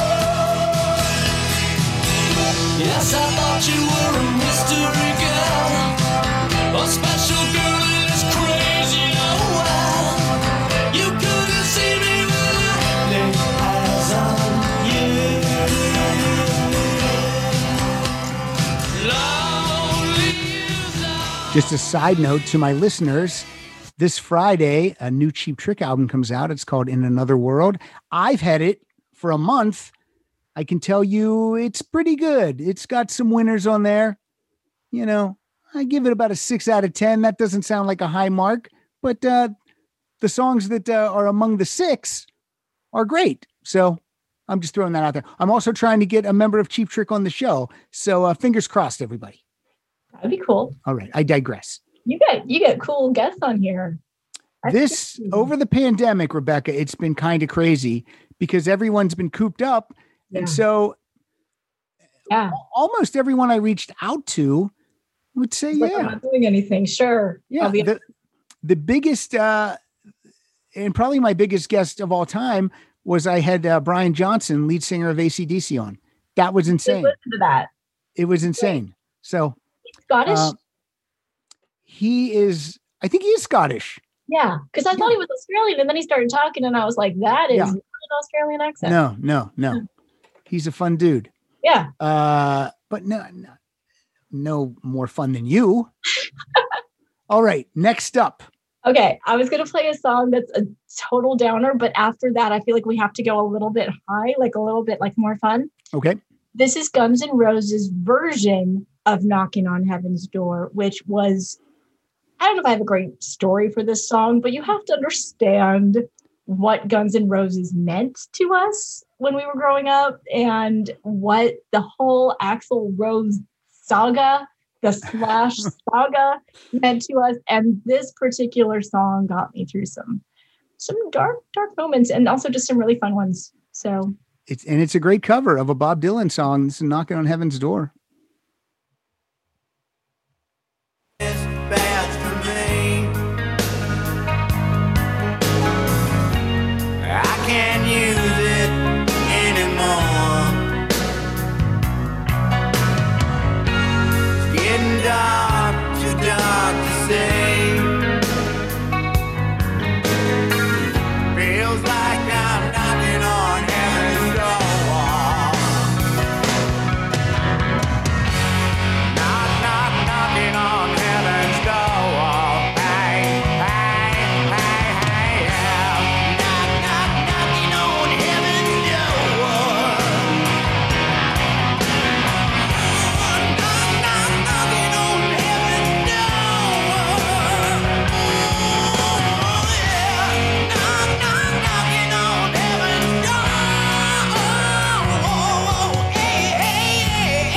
Yes, I thought you were a mystery girl, a special girl in this crazy old world. You couldn't see me when I lay eyes on you. Lonely is all. Just a side note to my listeners, this Friday, a new Cheap Trick album comes out. It's called In Another World. I've had it for a month. I can tell you it's pretty good. It's got some winners on there. You know, I give it about a six out of ten. That doesn't sound like a high mark, but uh, the songs that uh, are among the six are great. So I'm just throwing that out there. I'm also trying to get a member of Cheap Trick on the show. So uh, fingers crossed, everybody. That'd be cool. All right. I digress. You get you get cool guests on here. That's This crazy. over the pandemic, Rebecca, it's been kind of crazy because everyone's been cooped up. Yeah. And so Yeah. almost everyone I reached out to would say, Like, I'm yeah, not doing anything. Sure. yeah. I'll be- The, the biggest, uh, and probably my biggest guest of all time was I had uh, Brian Johnson, lead singer of A C D C on. That was insane. listen to that. It was insane. So Scottish? uh, he is, I think he is Scottish. yeah. Because I thought he was Australian, and then he started talking, and I was like, that is Yeah. not an Australian accent. No, no, no. He's a fun dude. Yeah. Uh, but no, no, no more fun than you. All right. Next up. Okay. I was gonna play a song that's a total downer, but after that, I feel like we have to go a little bit high, like a little bit like more fun. Okay. This is Guns N' Roses' version of Knocking on Heaven's Door, which was, I don't know if I have a great story for this song, but you have to understand what Guns N' Roses meant to us. when we were growing up and what the whole Axl Rose saga, the Slash saga meant to us. And this particular song got me through some some dark, dark moments and also just some really fun ones. So it's and it's a great cover of a Bob Dylan song. This is Knocking on Heaven's Door. Can't use it anymore. It's getting dark, too dark to say. Feels like I'm knocking on heaven's door. Knock, knock, knocking on heaven's door. Hey, hey, hey, hey, yeah. Knock, knock, knocking on heaven's door. Knock, knock, knocking on heaven's door. Oh, yeah. Knock, knock, knocking on heaven's door. Oh, hey,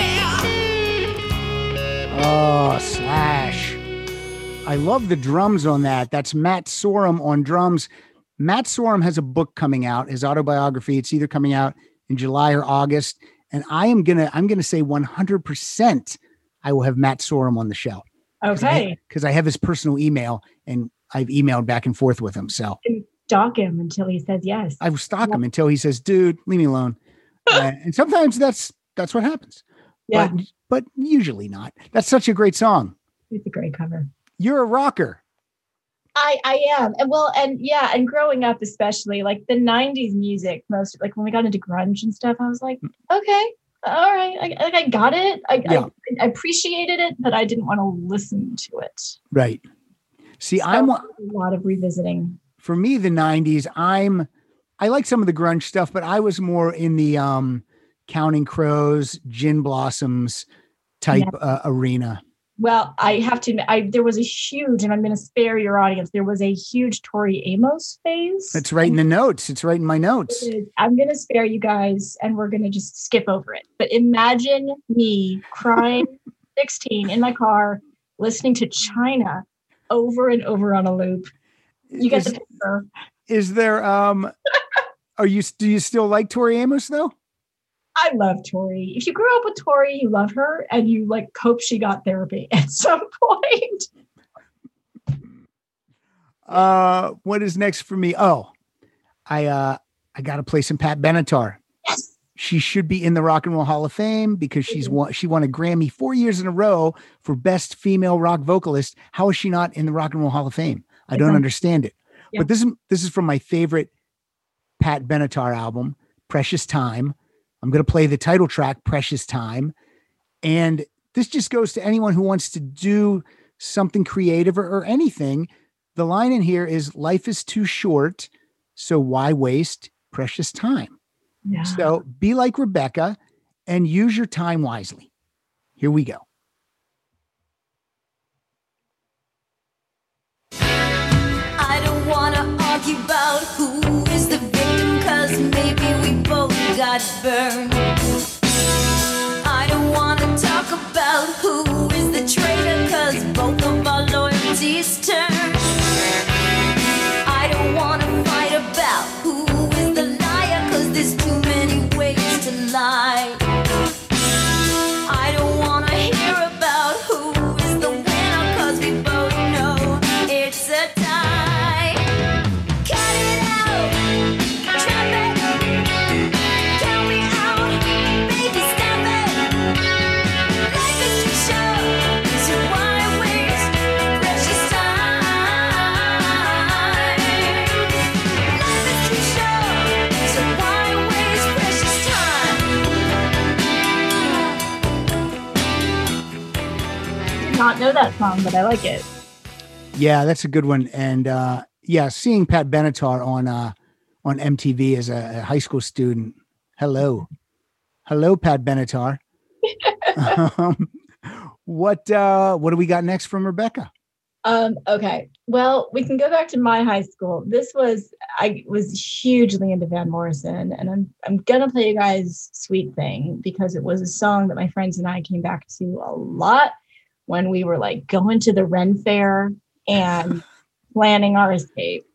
hey, yeah. Oh, Slash. I love the drums on that. That's Matt Sorum on drums. Matt Sorum has a book coming out, his autobiography. It's either coming out in July or August. And I am going to, I'm going to say one hundred percent I will have Matt Sorum on the show. Okay. Because I, I have his personal email and I've emailed back and forth with him. So And stalk him until he says yes. I will stalk him until he says, dude, leave me alone. Uh, and sometimes that's, that's what happens. Yeah. But, but usually not. That's such a great song. It's a great cover. You're a rocker. I, I am. And well, and yeah, and growing up, especially like the nineties music, most like when we got into grunge and stuff, I was like, okay, all right. I, like I got it. I, Yeah. I, I appreciated it, but I didn't want to listen to it. Right. See, So I'm a lot of revisiting. for me, the nineties, I'm, I like some of the grunge stuff, but I was more in the um, Counting Crows, Gin Blossoms type Yeah. uh, arena. Well, I have to admit, I there was a huge, and I'm going to spare your audience, there was a huge Tori Amos phase. It's right in the notes. It's right in my notes. It is. I'm going to spare you guys, and we're going to just skip over it. But imagine me crying sixteen in my car, listening to China over and over on a loop. You get Is, the picture. is there, um, are you, do you still like Tori Amos though? I love Tori. If you grew up with Tori, you love her, and you like hope she got therapy at some point. Uh, what is next for me? Oh, I, uh, I got to play some Pat Benatar. Yes. She should be in the Rock and Roll Hall of Fame because she's Mm-hmm. won, she won a Grammy four years in a row for Best Female Rock Vocalist. How is she not in the Rock and Roll Hall of Fame? I don't Exactly. understand it. Yeah. But this is this is from my favorite Pat Benatar album, Precious Time. I'm going to play the title track, Precious Time. And this just goes to anyone who wants to do something creative or, or anything. The line in here is, life is too short, so why waste precious time? Yeah. So be like Rebecca and use your time wisely. Here we go. I don't wanna argue about who is the victim, cause maybe we both got burned. I don't wanna talk about who is the traitor, cause both of our loyalties turned. I don't wanna fight about who is the liar, cause there's too many ways to lie. I don't wanna hear about who is the winner, cause we both know it's a tie. Cut it out, trap it, count me out, baby, stop it. Life is too short, so why waste precious time? Life is too short, so why waste precious time? Did not know that song, but I like it. Yeah, that's a good one. And uh, yeah, seeing Pat Benatar on uh, on M T V as a, a high school student. Hello. Hello, Pat Benatar. um, what uh, what do we got next from Rebecca? Um, okay. Well, we can go back to my high school. This was I was hugely into Van Morrison, and I'm I'm gonna play you guys Sweet Thing because it was a song that my friends and I came back to a lot when we were like going to the Ren Fair and planning our escape.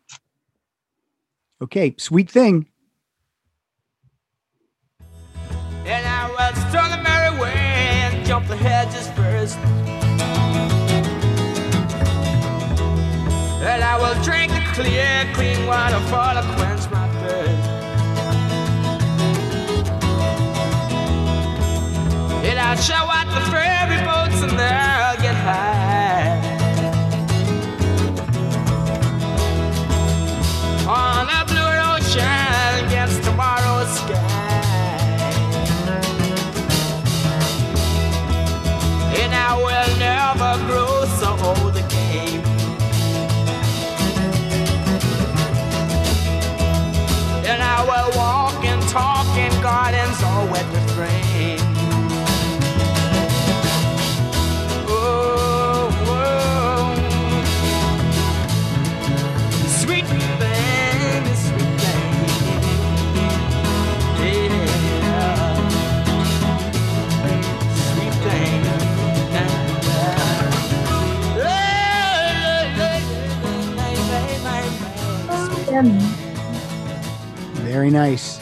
Okay, Sweet Thing. And I was strung the merry way and jumped the hedges first. And I will drink the clear, clean water for to quench my thirst. And I'll show out the ferry boats and they'll get high on a blue ocean against tomorrow's sky. And I will never grow so old again. And I will walk and talk in gardens all wet with rain. Oh, oh. Sweet thing, sweet thing. Yeah. Sweet thing. Very nice.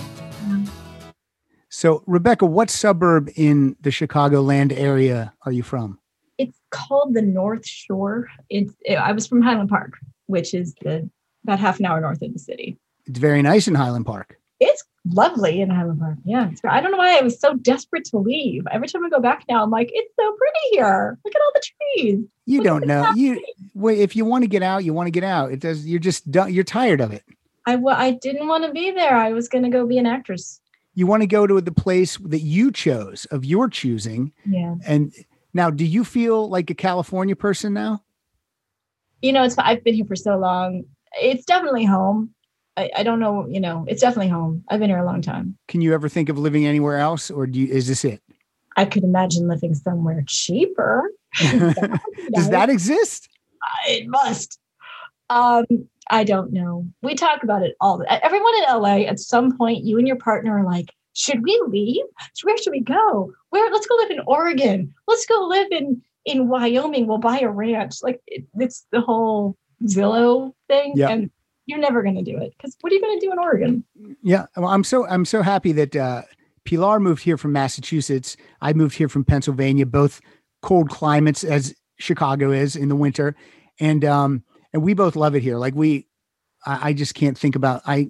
So, Rebecca, what suburb in the Chicagoland area are you from? It's called the North Shore. It's it, I was from Highland Park, which is the about half an hour north of the city. It's very nice in Highland Park. It's lovely in Highland Park. Yeah, it's, I don't know why I was so desperate to leave. Every time I go back now, I'm like, it's so pretty here. Look at all the trees. You Look don't know. You well, if you want to get out, you want to get out. It does. You're just done. You're tired of it. I w- I didn't want to be there. I was going to go be an actress. You want to go to the place that you chose of your choosing. Yeah. And now, do you feel like a California person now? You know, it's I've been here for so long. It's definitely home. I, I don't know. You know, it's definitely home. I've been here a long time. Can you ever think of living anywhere else, or do you, is this it? I could imagine living somewhere cheaper. Does that exist? It must. Um, I don't know. We talk about it all. Everyone in L A, at some point, you and your partner are like, should we leave? Where should we go? Where? Let's go live in Oregon. Let's go live in, in Wyoming. We'll buy a ranch. Like it, it's the whole Zillow thing. Yep. And you're never going to do it because what are you going to do in Oregon? Yeah. Well, I'm so, I'm so happy that uh, Pilar moved here from Massachusetts. I moved here from Pennsylvania, both cold climates as Chicago is in the winter. And, um, And we both love it here. Like we, I, I just can't think about, I,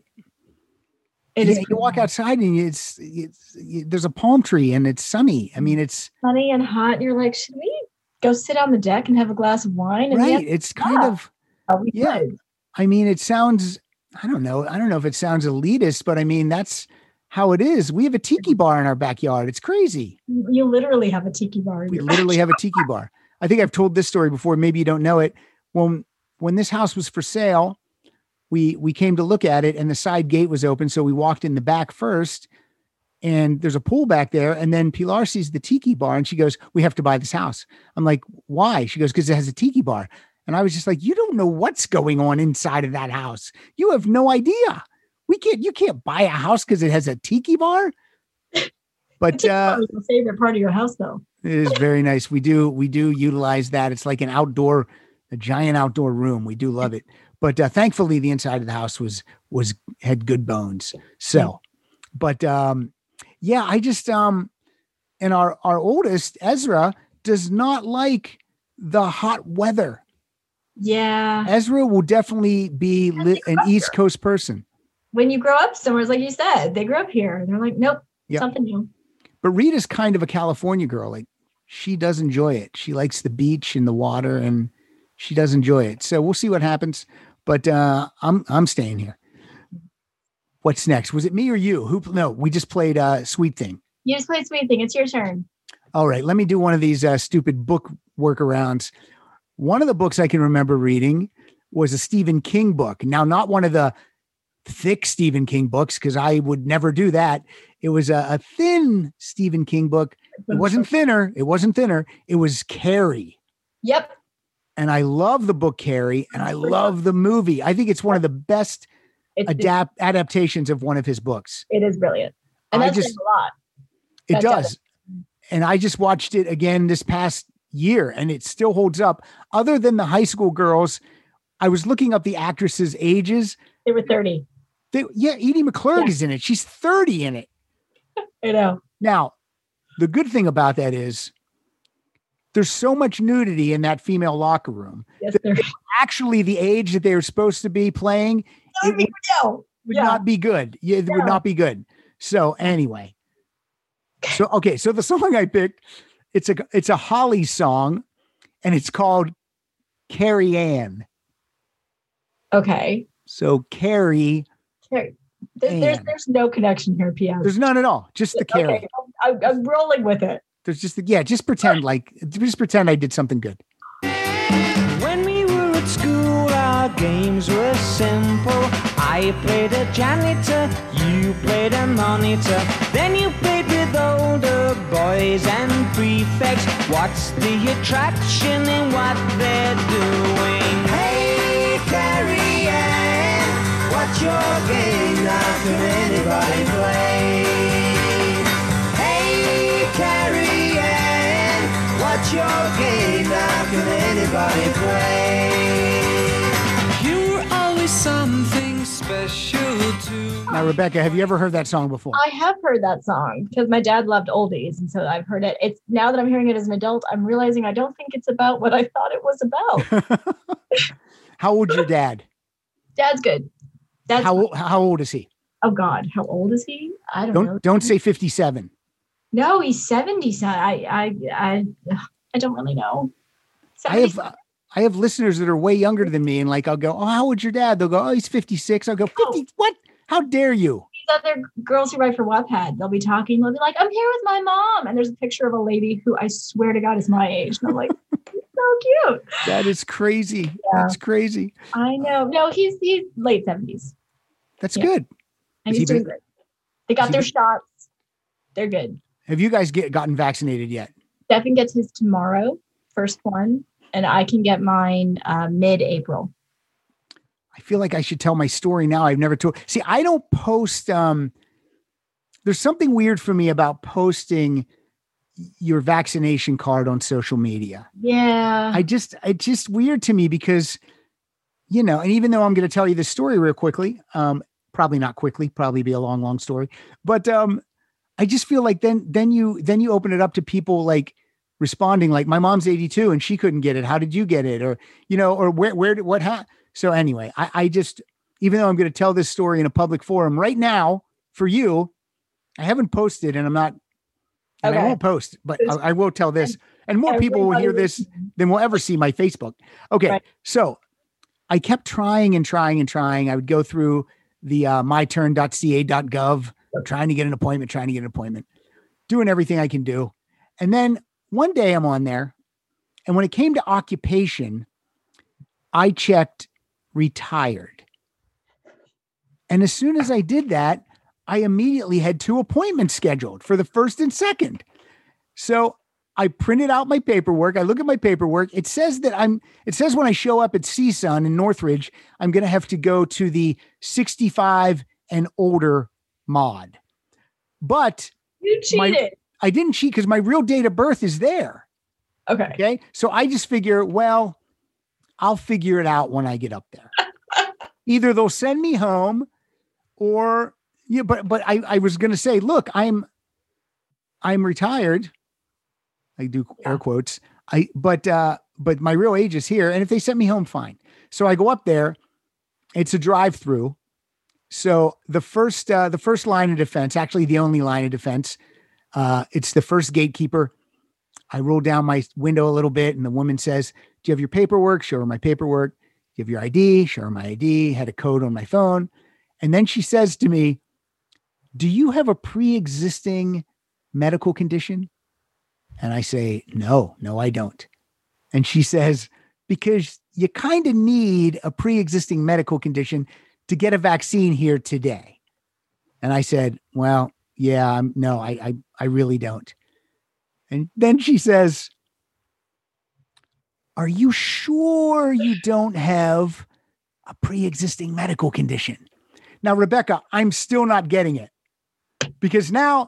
it yeah, is you walk outside and it's, it's, it, there's a palm tree and it's sunny. I mean, it's sunny and hot. And you're like, should we go sit on the deck and have a glass of wine? And right. have, It's kind yeah. of, Are we yeah. good? I mean, it sounds, I don't know. I don't know if it sounds elitist, but I mean, that's how it is. We have a tiki bar in our backyard. It's crazy. You literally have a tiki bar. in We your literally have backyard. a tiki bar. I think I've told this story before. Maybe you don't know it. When, when this house was for sale, we, we came to look at it and the side gate was open. So we walked in the back first and there's a pool back there. And then Pilar sees the tiki bar and she goes, we have to buy this house. I'm like, why? She goes, because it has a tiki bar. And I was just like, you don't know what's going on inside of that house. You have no idea. We can't, you can't buy a house because it has a tiki bar. But Tiki uh, bar is the favorite part of your house, though. it is very nice. We do, we do utilize that. It's like an outdoor, a giant outdoor room. We do love it. But uh, thankfully the inside of the house was, was, had good bones. So, but um, yeah, I just, um, and our, our oldest Ezra does not like the hot weather. Yeah. Ezra will definitely be li- an East Coast person. When you grow up somewhere, like you said, they grew up here. They're like, nope, Yep. something new. But Rita's kind of a California girl. Like she does enjoy it. She likes the beach and the water and she does enjoy it. So we'll see what happens. But uh, I'm I'm staying here. What's next? Was it me or you? Who? No, we just played uh, Sweet Thing. You just played Sweet Thing. It's your turn. All right, let me do one of these uh, stupid book workarounds. One of the books I can remember reading was a Stephen King book. Now, not one of the thick Stephen King books, because I would never do that. It was a, a thin Stephen King book. It wasn't thinner. It wasn't thinner. It was Carrie. Yep. and I love the book Carrie, and I love the movie. I think it's one of the best It's, adapt adaptations of one of his books. It is brilliant. And I that's just- just, a lot. It That does. does. And I just watched it again this past year, and it still holds up. Other than the high school girls, I was looking up the actresses' ages. They were thirty. They, yeah, Edie McClurg Yeah. is in it. She's thirty in it. I know. Now, the good thing about that is there's so much nudity in that female locker room. Yes, there Actually, the age that they were supposed to be playing, it would, no. would Yeah. not be good. Yeah, it would No. not be good. So anyway, so okay, so the song I picked, it's a it's a Holly song, and it's called Carrie Ann. Okay. So Carrie, Carrie. There- There's Ann. there's no connection here, P S. there's none at all, just the Carrie. Okay, I'm, I'm rolling with it. There's just the, yeah, just pretend like just pretend I did something good. When we were at school, our games were simple. I played a janitor, you played a monitor. Then you played with older boys and prefects. What's the attraction in what they're doing? Hey, Carrie Ann, what's your game? Now can anybody play? Hey, Carrie Ann, what's your game? Now can anybody play? You were always something special to. Now, Rebecca, have you ever heard that song before? I have heard that song because my dad loved oldies, and so I've heard it. It's now that I'm hearing it as an adult, I'm realizing I don't think it's about what I thought it was about. How old's your dad? Dad's good. Dad's How how old is he? oh God, how old is he? I don't, Don't know. don't say fifty-seven. No, he's seventy. So I I I I don't really know. I have uh, I have listeners that are way younger than me, and like I'll go, oh, how old's your dad? They'll go, oh, he's fifty-six. I'll go, fifty. What? How dare you? These other girls who write for Wattpad, they'll be talking. They'll be like, "I'm here with my mom," and there's a picture of a lady who I swear to God is my age, and I'm like, so cute. That is crazy. Yeah. That's crazy. I know. No, he's he's late seventies, That's Yeah. good. and Is he's he doing been- good. They got he their been- shots. They're good. Have you guys get gotten vaccinated yet? Stefan gets his tomorrow, first one, and I can get mine uh, mid-April. I feel like I should tell my story now. I've never told. See, I don't post. Um, there's something weird for me about posting your vaccination card on social media. Yeah. I just, it's just weird to me because, you know, and even though I'm going to tell you this story real quickly, um, probably not quickly, probably be a long, long story, but um, I just feel like then, then you, then you open it up to people like responding, like my mom's eighty-two and she couldn't get it. How did you get it? Or, you know, or where, where did, what happened? So anyway, I, I just, even though I'm going to tell this story in a public forum right now for you, I haven't posted and I'm not, and I Okay. won't post, but I, I will tell this, and more people will hear this than will ever see my Facebook. Okay. Right. So I kept trying and trying and trying. I would go through the uh, my turn dot c a dot gov, trying to get an appointment, trying to get an appointment, doing everything I can do. And then one day I'm on there, and when it came to occupation, I checked retired. And as soon as I did that, I immediately had two appointments scheduled for the first and second. So I printed out my paperwork. I look at my paperwork. It says that I'm, it says when I show up at C S U N in Northridge, I'm going to have to go to the sixty-five and older mod. But You my- cheated. I didn't cheat because my real date of birth is there. Okay. Okay. So I just figure, well, I'll figure it out when I get up there. Either they'll send me home or, yeah, but, but I, I was going to say, look, I'm, I'm retired. I do air quotes. I, but, uh, but my real age is here. And if they sent me home, fine. So I go up there. It's a drive through. So the first, uh, the first line of defense, actually the only line of defense, uh, it's the first gatekeeper. I roll down my window a little bit and the woman says, do you have your paperwork? Show her my paperwork. Do you have your I D? Show her my I D. Had a code on my phone. And then she says to me, do you have a pre-existing medical condition? And I say, no, no, I don't. And she says, because you kind of need a pre-existing medical condition to get a vaccine here today. And I said, well, yeah, I'm, no, I, I, I really don't. And then she says, are you sure you don't have a pre-existing medical condition? Now, Rebecca, I'm still not getting it because now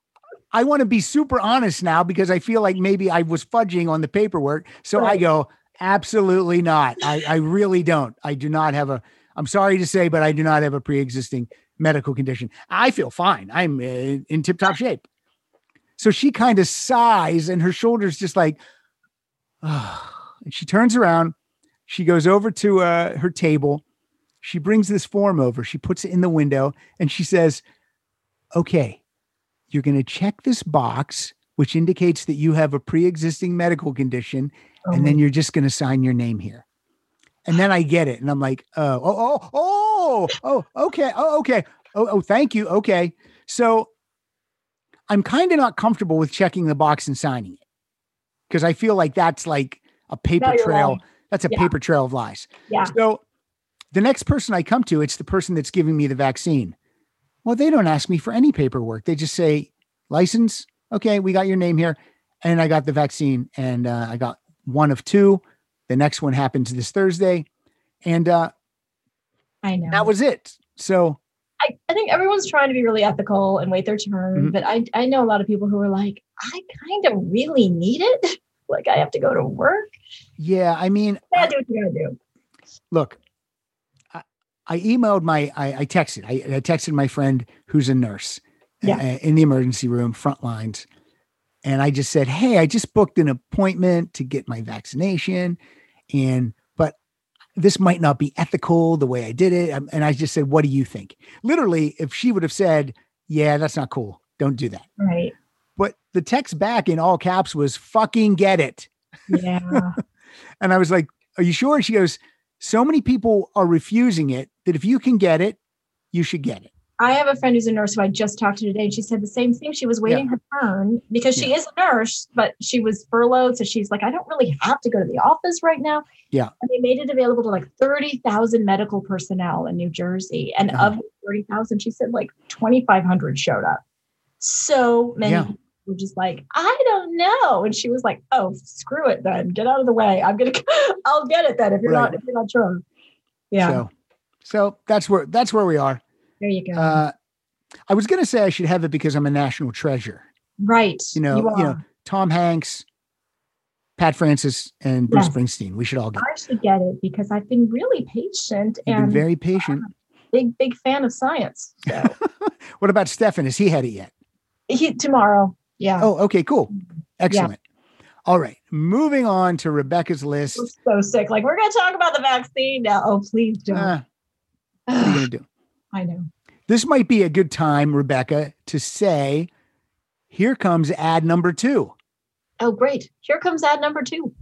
I want to be super honest now because I feel like maybe I was fudging on the paperwork. So right. I go, absolutely not. I, I really don't. I do not have a, I'm sorry to say, but I do not have a pre-existing medical condition. I feel fine. I'm in, in tip-top shape. So she kind of sighs and her shoulders just like, oh. And she turns around. She goes over to uh, her table. She brings this form over. She puts it in the window and she says, okay, you're going to check this box, which indicates that you have a pre-existing medical condition. Oh. And then you're just going to sign your name here. And then I get it. And I'm like, oh, oh, oh, oh, oh, okay. Oh, okay. Oh, oh, thank you. Okay. So I'm kind of not comfortable with checking the box and signing it because I feel like that's like a paper No, trail. right. That's a Yeah. paper trail of lies. Yeah. So the next person I come to, it's the person that's giving me the vaccine. Well, they don't ask me for any paperwork. They just say, license. Okay, we got your name here. And I got the vaccine and uh, I got one of two. The next one happens this Thursday. And uh, I know. that was it. So I, I think everyone's trying to be really ethical and wait their turn. Mm-hmm. But I, I know a lot of people who are like, I kind of really need it. Like I have to go to work. yeah, I mean, Yeah, do what you gotta do. look, I, I emailed my, I, I texted, I, I texted my friend who's a nurse Yeah. uh, in the emergency room, front lines. And I just said, hey, I just booked an appointment to get my vaccination. And, but this might not be ethical the way I did it. Um, And I just said, what do you think? Literally, if she would have said, yeah, that's not cool. Don't do that. Right. But the text back in all caps was fucking get it. Yeah. And I was like, are you sure? She goes, so many people are refusing it that if you can get it, you should get it. I have a friend who's a nurse who I just talked to today, and she said the same thing. She was waiting Yeah. her turn because she Yeah. is a nurse, but she was furloughed. So she's like, I don't really have to go to the office right now. Yeah. And they made it available to like thirty thousand medical personnel in New Jersey. And Uh-huh. of the thirty thousand, she said like twenty-five hundred showed up. So many Yeah. people were just like, I don't know. And she was like, oh, screw it then. Get out of the way. I'm going to, I'll get it then if you're Right. not, if you're not sure. Yeah. So, so that's where, that's where we are. There you go. Uh, I was going to say I should have it because I'm a national treasure. right. You know, You you, are. know, Tom Hanks, Pat Francis, and Bruce Yes. Springsteen. We should all get I should get it because I've been really patient You've and been very patient. big, big fan of science. So What about Stefan? Has he had it yet? he, tomorrow. Yeah. Oh, okay, cool. Excellent. All right. Moving on to Rebecca's list. I'm so sick. Like, we're going to talk about the vaccine now. Oh, please don't. Uh, what are you going to do? I know. This might be a good time, Rebecca, to say, here comes ad number two. Oh, great. Here comes ad number two.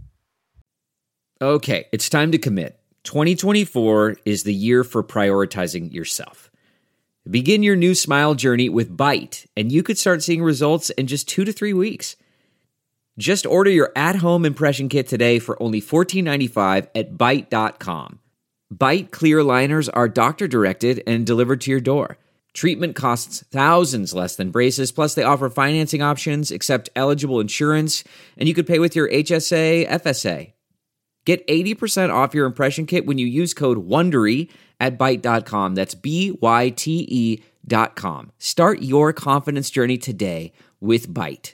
Okay, it's time to commit. twenty twenty-four is the year for prioritizing yourself. Begin your new smile journey with Byte, and you could start seeing results in just two to three weeks. Just order your at-home impression kit today for only fourteen ninety-five at byte dot com. Byte clear liners are doctor-directed and delivered to your door. Treatment costs thousands less than braces, plus they offer financing options, accept eligible insurance, and you could pay with your H S A, F S A. Get eighty percent off your impression kit when you use code WONDERY at byte dot com. That's B Y T E dot com. Start your confidence journey today with Byte.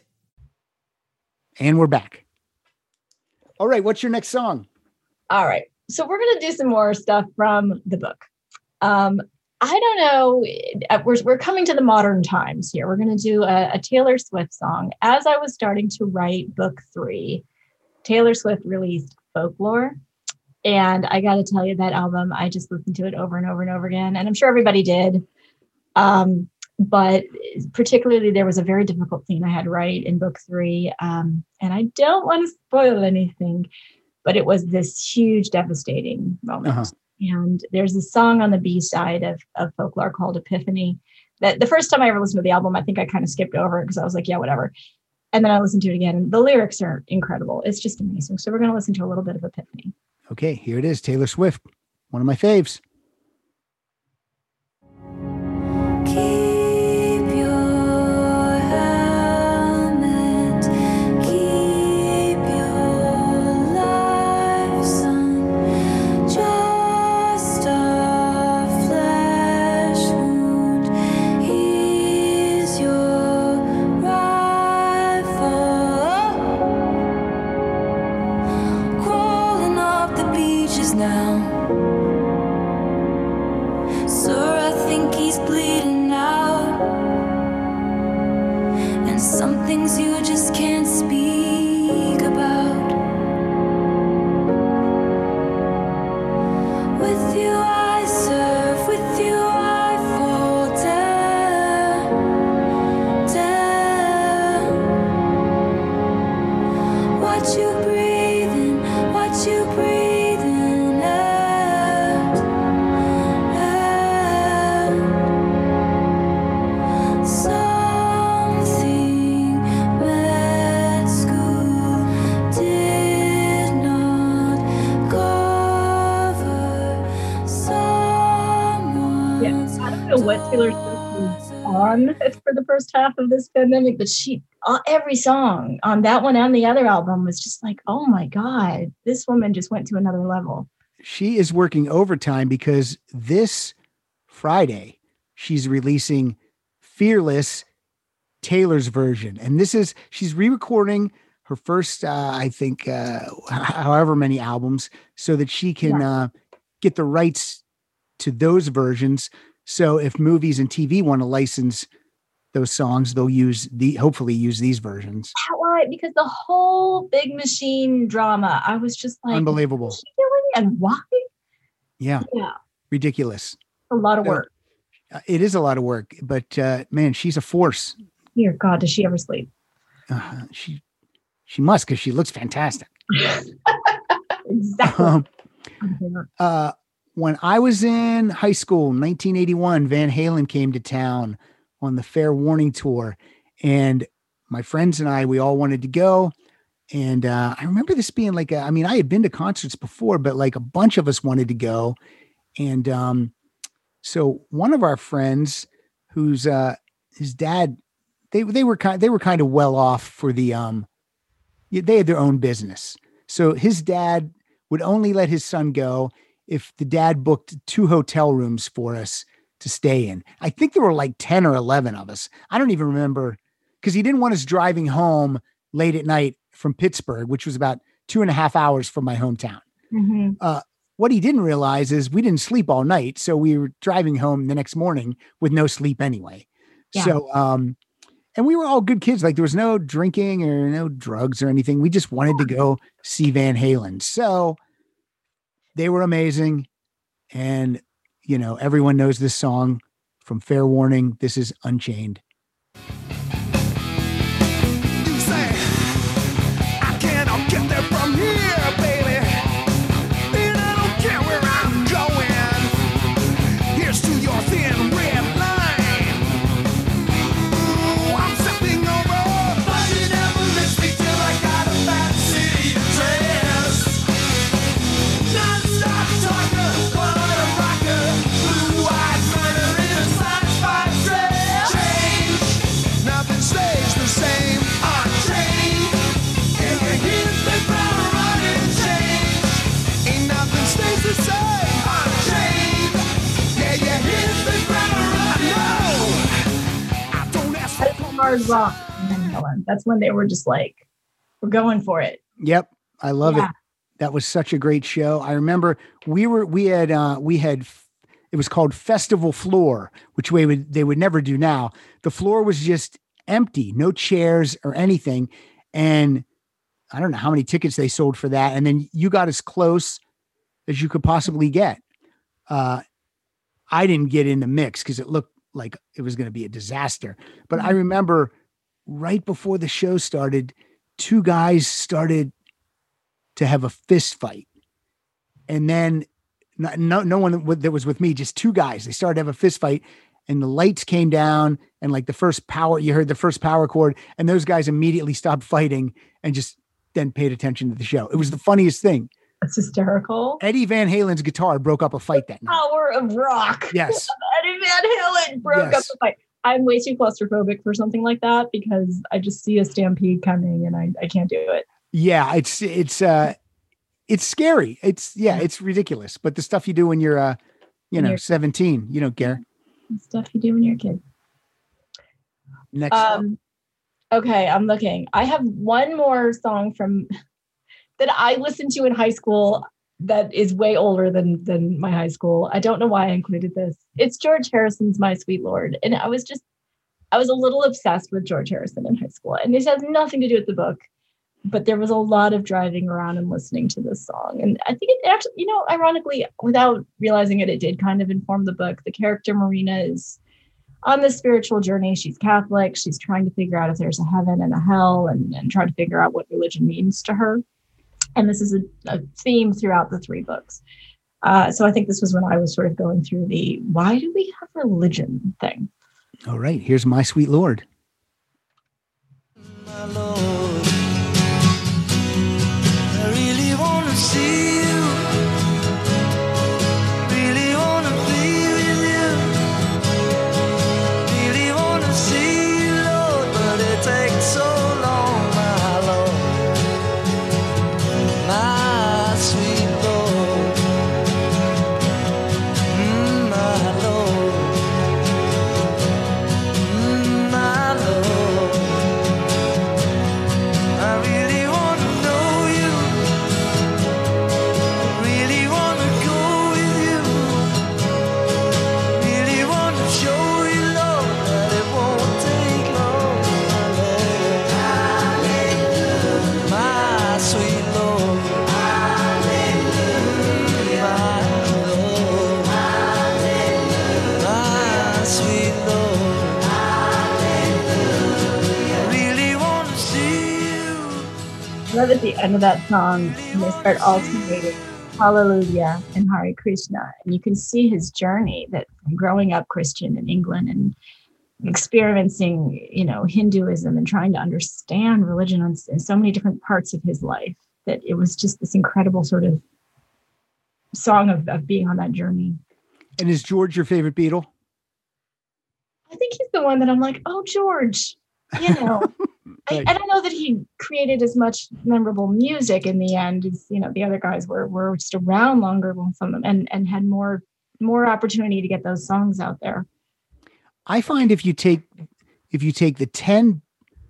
And we're back. All right. What's your next song? All right. So we're going to do some more stuff from the book. Um, I don't know. uh, We're, we're coming to the modern times here. We're going to do a, a Taylor Swift song. As I was starting to write book three, Taylor Swift released Folklore. And I got to tell you, that album, I just listened to it over and over and over again. And I'm sure everybody did. Um, but particularly, there was a very difficult scene I had to write in book three. Um, and I don't want to spoil anything, but it was this huge, devastating moment. Uh-huh. And there's a song on the B side of, of Folklore called Epiphany that the first time I ever listened to the album, I think I kind of skipped over it because I was like, yeah, whatever. And then I listened to it again, and the lyrics are incredible. It's just amazing. So we're going to listen to a little bit of Epiphany. Okay, here it is. Taylor Swift, one of my faves. Keep your helmet, keep your light. What you breathing, what you breathing out, out. Something med school did not cover. Someone. Yeah, I don't know what Taylor Swift was on for the first half of this pandemic, but she, uh, every song on that one and the other album was just like, oh my God, this woman just went to another level. She is working overtime because this Friday she's releasing Fearless, Taylor's version. And this is, she's re-recording her first, uh, I think, uh, however many albums so that she can Yeah. uh, get the rights to those versions. So if movies and T V want to license those songs, they'll use the, hopefully use these versions. Why? Because the whole Big Machine drama, I was just like, Unbelievable. what's she doing and why? Yeah. Yeah, Ridiculous. a lot of So, work. uh, It is a lot of work, but uh, man, she's a force. Dear God, does she ever sleep? Uh, she, she must, because she looks fantastic. Exactly. Um, uh, when I was in high school, nineteen eighty-one, Van Halen came to town on the Fair Warning tour, and my friends and I, we all wanted to go. And uh, I remember this being like, a, I mean, I had been to concerts before, but like a bunch of us wanted to go. And um, so one of our friends, who's uh, his dad, they they were kind they were kind of well off for the um, they had their own business. So his dad would only let his son go if the dad booked two hotel rooms for us to stay in. I think there were like ten or eleven of us. I don't even remember, because he didn't want us driving home late at night from Pittsburgh, which was about two and a half hours from my hometown. Mm-hmm. Uh, what he didn't realize is we didn't sleep all night. So we were driving home the next morning with no sleep anyway. Yeah. So, um, and we were all good kids. Like there was no drinking or no drugs or anything. We just wanted to go see Van Halen. So they were amazing. And, you know, everyone knows this song from Fair Warning. This is Unchained. You say, I cannot get there from here, baby. And I don't care where I'm going. Here's to your thin red line. Ooh, I'm stepping over. But you never missed me till I got a fat city address. Non-stop talker, what a rocker. Blue-eyed murder in a satisfied dress. Change, nothing stays the same. Unchained, and your hips they brown running change. Ain't nothing stays the same. Unchained, yeah, your hips they brown running. I know. I don't ask for That's hard rock. Van Halen. That's when they were just like, we're going for it. Yep. I love Yeah. it. That was such a great show. I remember we were, we had, uh, we had, it was called Festival Floor, which we would, they would never do now. The floor was just empty, no chairs or anything. And I don't know how many tickets they sold for that. And then you got as close as you could possibly get. Uh, I didn't get in the mix because it looked like it was going to be a disaster. But I remember right before the show started, two guys started to have a fist fight. And then no, no, no one that was with me, just two guys, they started to have a fist fight, and the lights came down, and like the first power, you heard the first power chord, and those guys immediately stopped fighting and just then paid attention to the show. It was the funniest thing. That's hysterical. Eddie Van Halen's guitar broke up a fight that night. Power of rock. Yes. Eddie Van Halen broke up Yes. the fight. I'm way too claustrophobic for something like that because I just see a stampede coming and I, I can't do it. Yeah, it's it's uh it's scary. It's yeah, it's ridiculous. But the stuff you do when you're uh you When know you're- seventeen, you don't care. Stuff you do when you're a kid. Next up. Um, okay, I'm looking. I have one more song from that I listened to in high school that is way older than than my high school. I don't know why I included this. It's George Harrison's My Sweet Lord. And I was just, I was a little obsessed with George Harrison in high school. And this has nothing to do with the book, but there was a lot of driving around and listening to this song. And I think it actually, you know, ironically, without realizing it, it did kind of inform the book. The character Marina is on this spiritual journey. She's Catholic. She's trying to figure out if there's a heaven and a hell, and, and trying to figure out what religion means to her. And this is a, a theme throughout the three books. Uh, so I think this was when I was sort of going through the why do we have religion thing. All right, here's My Sweet Lord. My Lord, I really want to see you. Really want to be with you. Really want to see you, Lord, but it takes so long, my Lord. My sweet Lord. Mm, my Lord. Mm, my Lord. I really want to know you. Really want to go with you. Really want to show you, Lord, that it won't take long, my Lord. My sweet Lord. My Lord. My sweet Lord. I really want to see you. I love at the end of that song, and they start alternating Hallelujah and Hare Krishna. And you can see his journey that from growing up Christian in England and experiencing, you know, Hinduism and trying to understand religion in, in so many different parts of his life, that it was just this incredible sort of song of, of being on that journey. And is George your favorite Beatle? I think he's the one that I'm like, oh, George, you know. I, I don't know that he created as much memorable music in the end as, you know, the other guys were were just around longer with some of them and, and had more more opportunity to get those songs out there. I find if you take if you take the ten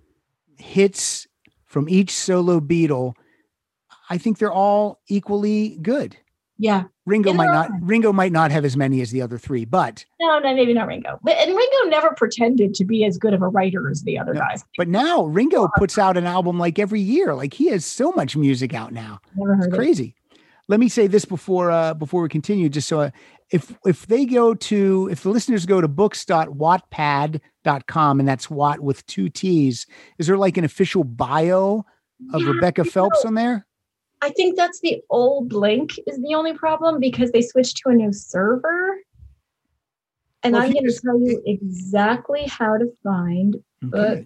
hits from each solo Beatle, I think they're all equally good. Yeah. Ringo In might their not own. Ringo might not have as many as the other three, but No, no, maybe not Ringo. But and Ringo never pretended to be as good of a writer as the other no, guys. but now Ringo puts out an album like every year. Like he has so much music out now. Never heard It's it. crazy. Let me say this before uh, before we continue, just so uh, if if they go to if the listeners go to books dot wattpad dot com, and that's Watt with two T's, is there like an official bio of Yeah, Rebecca you Phelps know, on there? I think that's the old link is the only problem because they switched to a new server. And Well, if I'm you going to just- tell you exactly how to find, but Okay.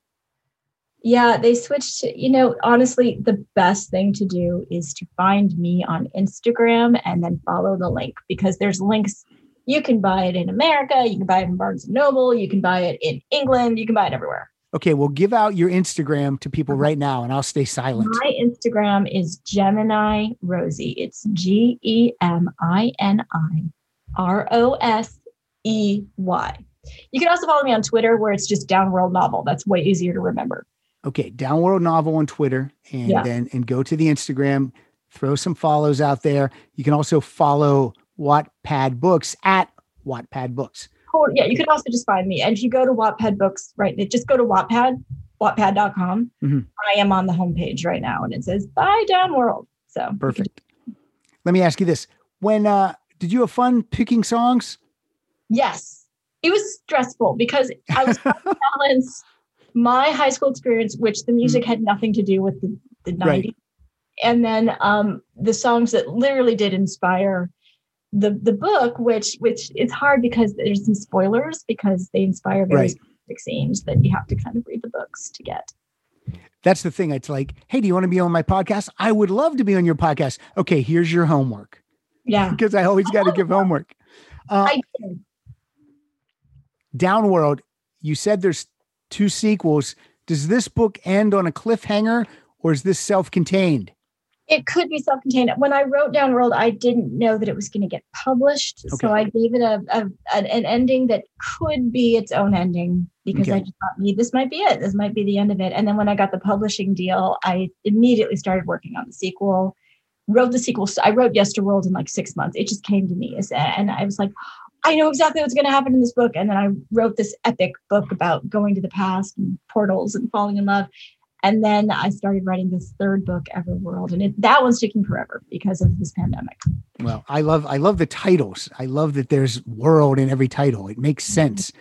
yeah, they switched to, you know, honestly, the best thing to do is to find me on Instagram and then follow the link because there's links. You can buy it in America. You can buy it in Barnes and Noble. You can buy it in England. You can buy it everywhere. Okay, well, give out your Instagram to people right now, and I'll stay silent. My Instagram is Gemini Rosie. It's G E M I N I R O S E Y. You can also follow me on Twitter where it's just Downworld Novel. That's way easier to remember. Okay, Downworld Novel on Twitter, and Yeah. then and go to the Instagram, throw some follows out there. You can also follow Wattpad Books at Wattpad Books. Oh, yeah, you can also just find me. And if you go to Wattpad Books, right, just go to Wattpad, wattpad dot com. Mhm. I am on the homepage right now, and it says, bye, Downworld. So Perfect. Let me ask you this. When uh did you have fun picking songs? yes, it was stressful because I was trying to balance my high school experience, which the music had nothing to do with the, the nineties. Right. And then um, the songs that literally did inspire the the book, which which is hard because there's some spoilers because they inspire very Right. specific scenes that you have to kind of read the books to get. That's the thing. It's like, hey, do you want to be on my podcast? I would love to be on your podcast. Okay, here's your homework. Yeah. Because I always got to give homework. Uh, I did. Downworld, you said there's two sequels. Does this book end on a cliffhanger or is this self-contained? It could be self-contained. When I wrote Downworld, I didn't know that it was going to get published. Okay. So I gave it a, a an, an ending that could be its own ending because Okay. I just thought, me, this might be it. This might be the end of it. And then when I got the publishing deal, I immediately started working on the sequel, wrote the sequel. I wrote Yesterworld in like six months. It just came to me. And I was like, I know exactly what's going to happen in this book. And then I wrote this epic book about going to the past and portals and falling in love. And then I started writing this third book, Everworld, and it, that one's taking forever because of this pandemic. Well, I love I love the titles. I love that there's world in every title. It makes sense.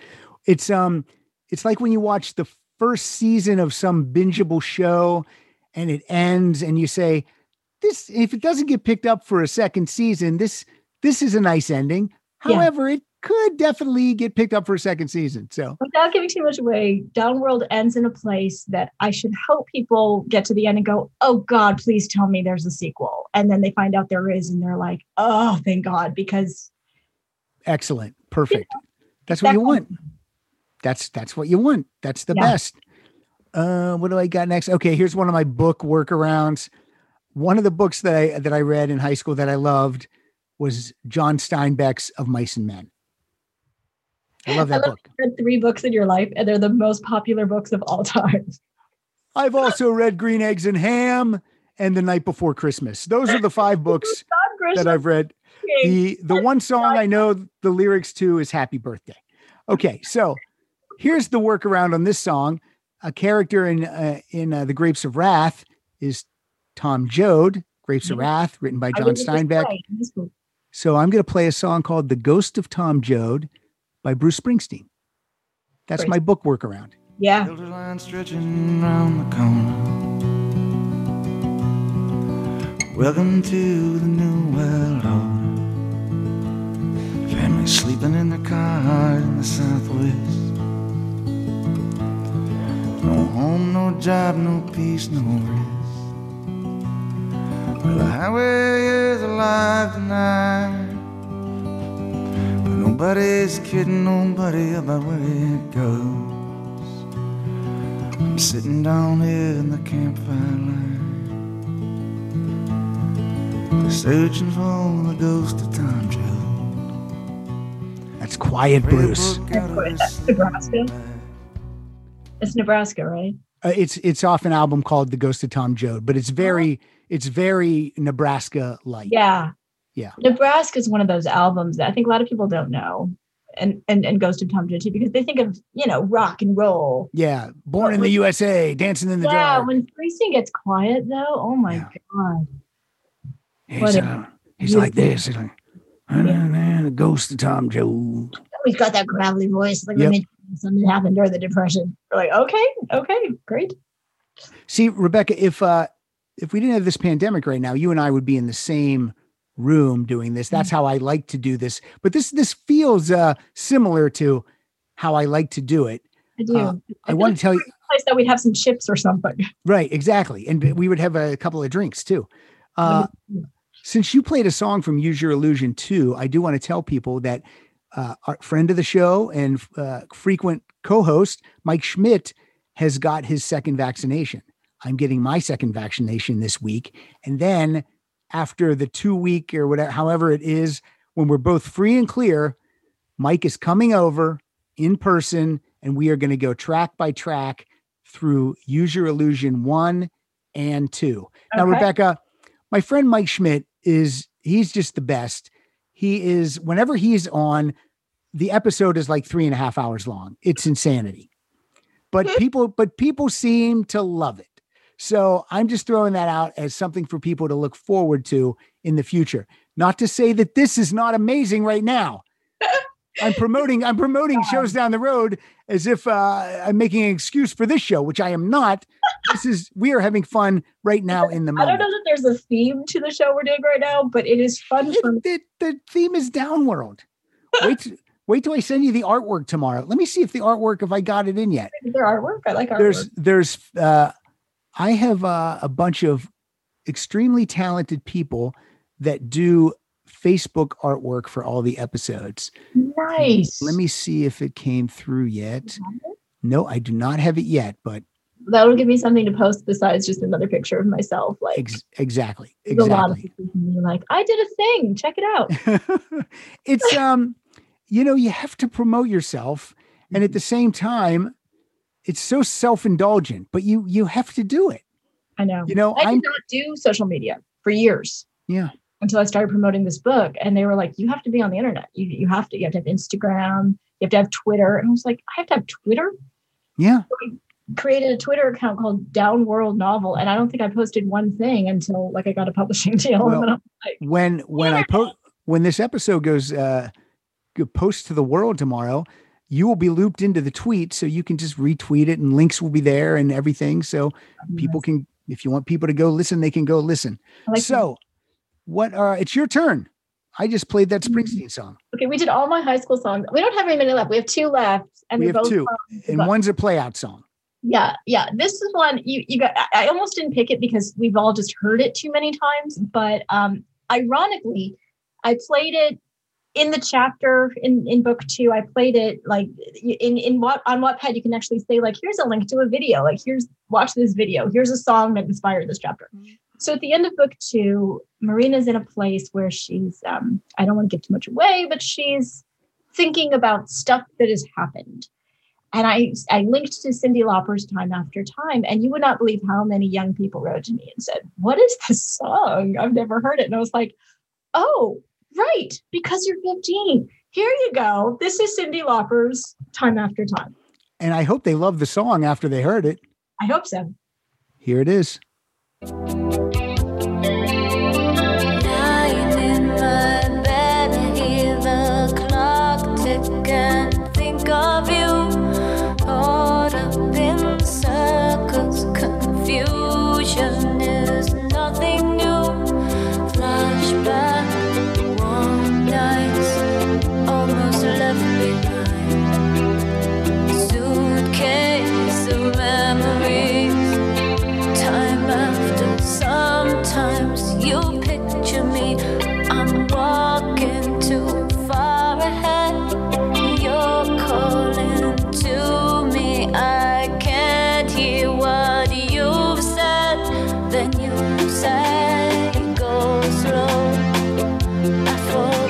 It's um, it's like when you watch the first season of some bingeable show, and it ends, and you say, "This if it doesn't get picked up for a second season, this this is a nice ending." Yeah. However, it could definitely get picked up for a second season. So, without giving too much away, Downworld ends in a place that I should hope people get to the end and go, "Oh God, please tell me there's a sequel." And then they find out there is, and they're like, "Oh, thank God," because excellent, perfect. That's what you want. That's that's what you want. That's the Yeah. best. Uh, what do I got next? Okay, here's one of my book workarounds. One of the books that I that I read in high school that I loved was John Steinbeck's Of Mice and Men. I love that I love book. you read three books in your life, and they're the most popular books of all time. I've also read Green Eggs and Ham and The Night Before Christmas. Those are the five books that I've read. The the one song I know the lyrics to is Happy Birthday. Okay, so here's the workaround on this song. A character in uh, in uh, The Grapes of Wrath is Tom Joad. Grapes of Wrath, written by I John read this Steinbeck. play. This book. So I'm going to play a song called The Ghost of Tom Joad by Bruce Springsteen. That's Great. my book workaround. Yeah. Builder line stretching round the corner. Welcome to the new world order. Family sleeping in their car in the southwest. No home, no job, no peace, no rest. Well, the highway is alive tonight, but nobody's kidding nobody about where it goes. I'm sitting down here in the campfire light, searching for the ghost of Tom Joad. That's quiet, Bruce. That's Nebraska. It's Nebraska, right? Uh, it's it's off an album called The Ghost of Tom Joad, but it's very it's very Nebraska like. Yeah. Yeah. Nebraska is one of those albums that I think a lot of people don't know, and and and Ghost of Tom Joad too, because they think of, you know, rock and roll. Yeah. Born in the U S A, dancing in the Yeah. dark. When Springsteen gets quiet, though, oh my God. He's, What a- uh, he's like this. He's like, the Ghost of Tom Joad. He's got that gravelly voice, like Yep. when something happened during the Depression. We're like, okay, okay, great. See, Rebecca, if uh if we didn't have this pandemic right now, you and I would be in the same room doing this. That's how I like to do this. But this this feels uh similar to how I like to do it. I do. Uh, I want to tell you, Place that we'd have some chips or something. right, exactly. And we would have a couple of drinks too. Uh since you played a song from Use Your Illusion two, I do want to tell people that uh, our friend of the show and uh, frequent co-host Mike Schmidt has got his second vaccination. I'm getting my second vaccination this week. And then after the two week or whatever, however it is, when we're both free and clear, Mike is coming over in person and we are going to go track by track through Use Your Illusion one and two. Now, Okay. Rebecca, my friend Mike Schmidt is, he's just the best. He is, whenever he's on, the episode is like three and a half hours long. It's insanity. But people, but people seem to love it. So I'm just throwing that out as something for people to look forward to in the future. Not to say that this is not amazing right now. I'm promoting, I'm promoting shows down the road as if uh, I'm making an excuse for this show, which I am not. This is, we are having fun right now in the I moment. don't know that there's a theme to the show we're doing right now, but it is fun. It- for the, the theme is Downworld. Wait, t- wait till I send you the artwork tomorrow. Let me see if the artwork, if I got it in yet. their artwork. I like artwork. There's, there's, uh, I have uh, a bunch of extremely talented people that do Facebook artwork for all the episodes. Nice. Let me see if it came through yet. No, I do not have it yet, but That'll give me something to post besides just another picture of myself. Like ex- exactly, there's a lot of exactly. people who be like, I did a thing. Check it out. It's, um, you know, you have to promote yourself. And at the same time, it's so self-indulgent, but you, you have to do it. I know. You know, I I'm, did not do social media for years yeah. until I started promoting this book. And they were like, you have to be on the internet. You you have to, you have to have Instagram. You have to have Twitter. And I was like, I have to have Twitter? Yeah. Created a Twitter account called Downworld Novel. And I don't think I posted one thing until like I got a publishing deal. Well, and I'm like, when when I post when this episode goes uh go- post to the world tomorrow, you will be looped into the tweet, so you can just retweet it and links will be there and everything. So people can, if you want people to go listen, they can go listen. Like so that. what, uh, it's your turn. I just played that Springsteen song. Okay. We did all my high school songs. We don't have very many left. We have two left. And we have both two and but, one's a play out song. Yeah. Yeah. This is one you, you got, I almost didn't pick it because we've all just heard it too many times, but, um, ironically, I played it in the chapter in, in book two. I played it like in, in what on Wattpad, you can actually say like, here's a link to a video. Like, here's watch this video. Here's a song that inspired this chapter. So at the end of book two, Marina's in a place where she's, um, I don't want to give too much away, but she's thinking about stuff that has happened. And I, I linked to Cyndi Lauper's Time After Time, and you would not believe how many young people wrote to me and said, what is this song? I've never heard it. And I was like, oh, right, because you're fifteen. Here you go. This is Cyndi Lauper's Time After Time. And I hope they love the song after they heard it. I hope so. Here it is. Lying in my bed, I hear the clock tick and think of you. Caught up in circles, confusion is nothing new. Flashback, warm nights, almost left behind. Suitcase of memories, time after. Sometimes you picture me, I'm walking too far ahead. You're calling to me, I can't hear what you've said. Then you say, go slow, I fall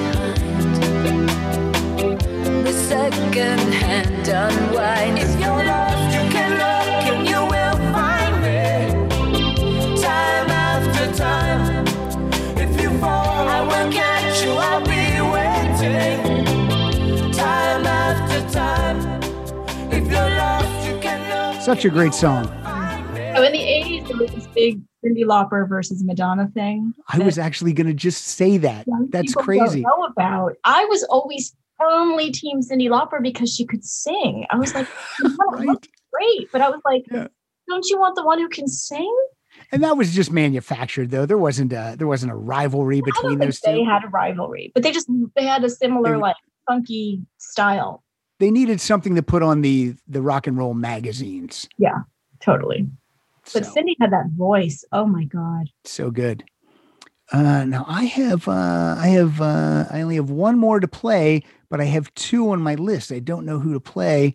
behind. The second hand unwind. If you're lost, you can look and you will find me. Time after time. If you fall, I will catch you, I'll be waiting. Time after time. If you're lost, you can look. Such a great song. So in the eighties, there was this big Cyndi Lauper versus Madonna thing. I was actually going to just say that. That's crazy. Don't know about. I was always firmly team Cyndi Lauper because she could sing. I was like, right. Great, but I was like, yeah. Don't you want the one who can sing? And that was just manufactured, though. There wasn't a there wasn't a rivalry between those two. They had a rivalry, but they just they had a similar they, like funky style. They needed something to put on the the rock and roll magazines. Yeah, totally. But so, Cyndi had that voice. Oh my God. So good. Uh, now I have, uh, I have, uh, I only have one more to play, but I have two on my list. I don't know who to play.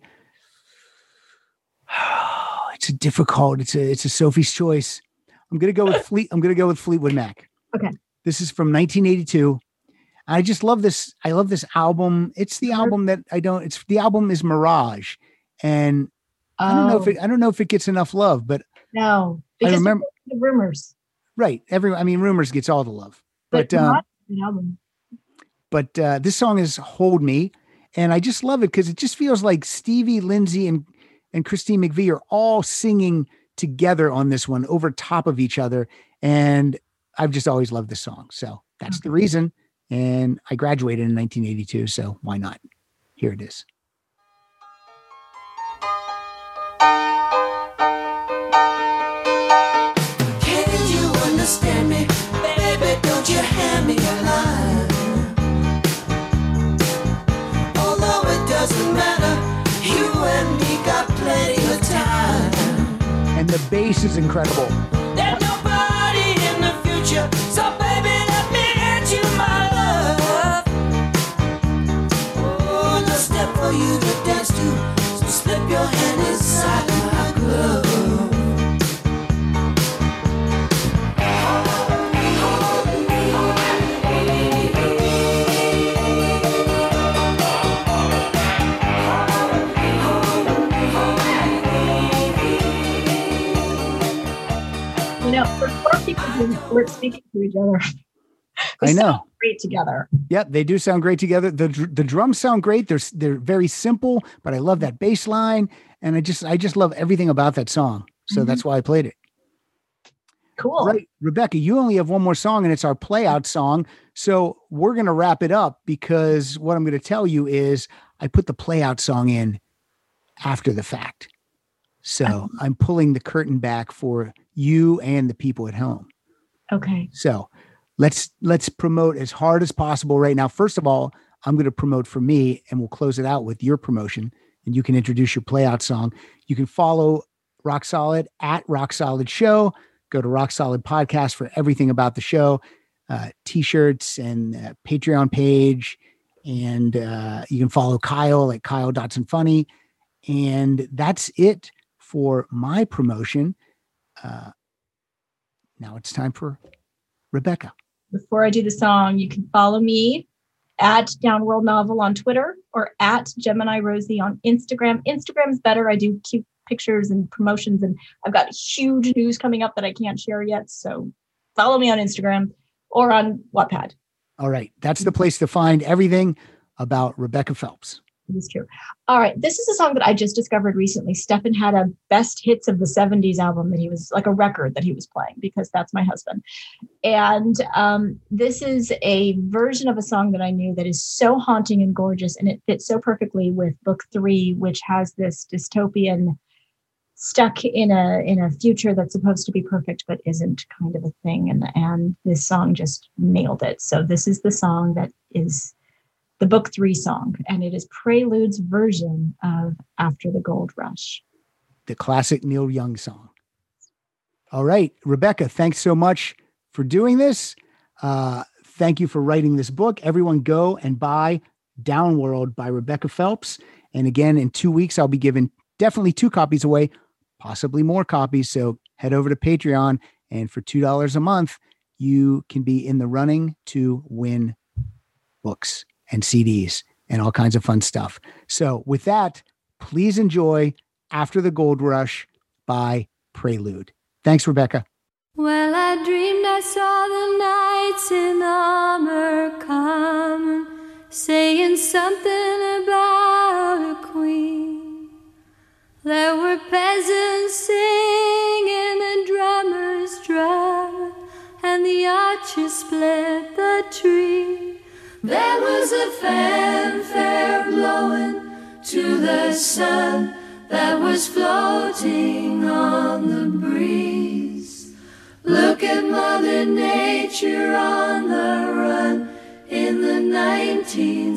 It's a difficult, it's a, it's a Sophie's choice. I'm going to go with Fleet. I'm going to go with Fleetwood Mac. Okay. This is from nineteen eighty-two. I just love this. I love this album. It's the album that I don't, it's the album is Mirage. And oh. I don't know if it, I don't know if it gets enough love, but no, because I remember the Rumors. Right. Every, I mean, Rumors gets all the love, but, but um, album. But uh, this song is Hold Me. And I just love it because it just feels like Stevie, Lindsay, and, and Christine McVie are all singing together on this one over top of each other. And I've just always loved this song. So that's okay. The reason. And I graduated in nineteen eighty-two. So why not? Here it is. Understand me, baby, don't you hand me a line. Although it doesn't matter, you and me got plenty of time. And the bass is incredible. There's nobody in the future, so baby, let me hand you my love. Oh, no step for you to dance to, so slip your hand inside my glove. For four people who weren't speaking to each other, I know. Sound great together. Yep, they do sound great together. the The drums sound great. They're they're very simple, but I love that bass line, and I just I just love everything about that song. So mm-hmm. that's why I played it. Cool. Right. Rebecca, you only have one more song and it's our play out song. So we're going to wrap it up because what I'm going to tell you is I put the play out song in after the fact. So I'm pulling the curtain back for you and the people at home. Okay. So let's, let's promote as hard as possible right now. First of all, I'm going to promote for me and we'll close it out with your promotion and you can introduce your play out song. You can follow Rock Solid at Rock Solid Show. Go to Rock Solid Podcast for everything about the show, uh, t-shirts and uh, Patreon page. And uh, you can follow Kyle at Kyle Dotson Funny. And that's it for my promotion. Uh, now it's time for Rebecca. Before I do the song, you can follow me at Downworld Novel on Twitter or at Gemini Rosie on Instagram. Instagram is better. I do cute pictures and promotions, and I've got huge news coming up that I can't share yet. So follow me on Instagram or on Wattpad. All right. That's the place to find everything about Rebecca Phelps. It is true. All right. This is a song that I just discovered recently. Stefan had a best hits of the seventies album that he was like a record that he was playing because that's my husband. And um, this is a version of a song that I knew that is so haunting and gorgeous. And it fits so perfectly with book three, which has this dystopian stuck in a in a future that's supposed to be perfect, but isn't kind of a thing. And, and this song just nailed it. So this is the song that is the book three song, and it is Prelude's version of After the Gold Rush. The classic Neil Young song. All right, Rebecca, thanks so much for doing this. Uh, thank you for writing this book. Everyone go and buy Downworld by Rebecca Phelps. And again, in two weeks, I'll be giving definitely two copies away, possibly more copies. So head over to Patreon, and for two dollars a month, you can be in the running to win books and C Ds and all kinds of fun stuff. So with that, please enjoy After the Gold Rush by Prelude. Thanks, Rebecca. Well, I dreamed I saw the knights in armor come, saying something about a queen. There were peasants singing, the drummers drum, and the archers split the tree. There was a fanfare blowing to the sun that was floating on the breeze. Look at Mother Nature on the run in the nineteen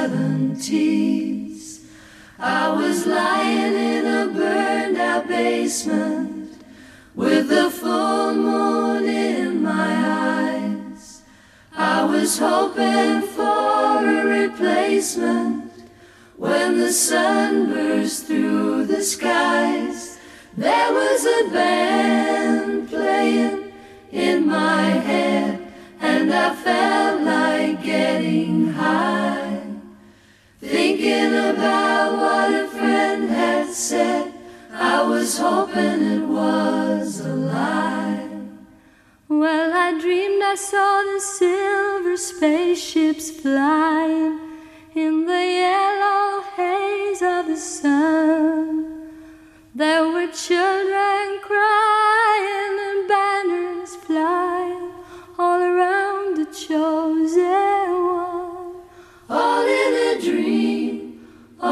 seventies. I was lying in a burned out basement with the full moon in my eyes. I was hoping for a replacement when the sun burst through the skies. There was a band playing in my head, and I felt like getting high, thinking about what a friend had said. I was hoping it was a lie. Well, I dreamed I saw the silver spaceships flying in the yellow haze of the sun. There were children crying and banners flying all around the chosen one. All in a dream,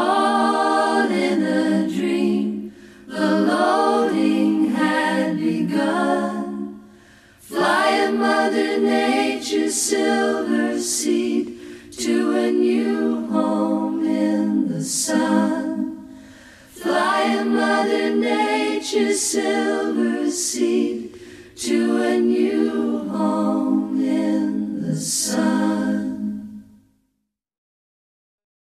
all in a dream, the loading had begun. Flying Mother Nature's silver seed to a new home in the sun. Flying Mother Nature's silver seed to a new home in the sun.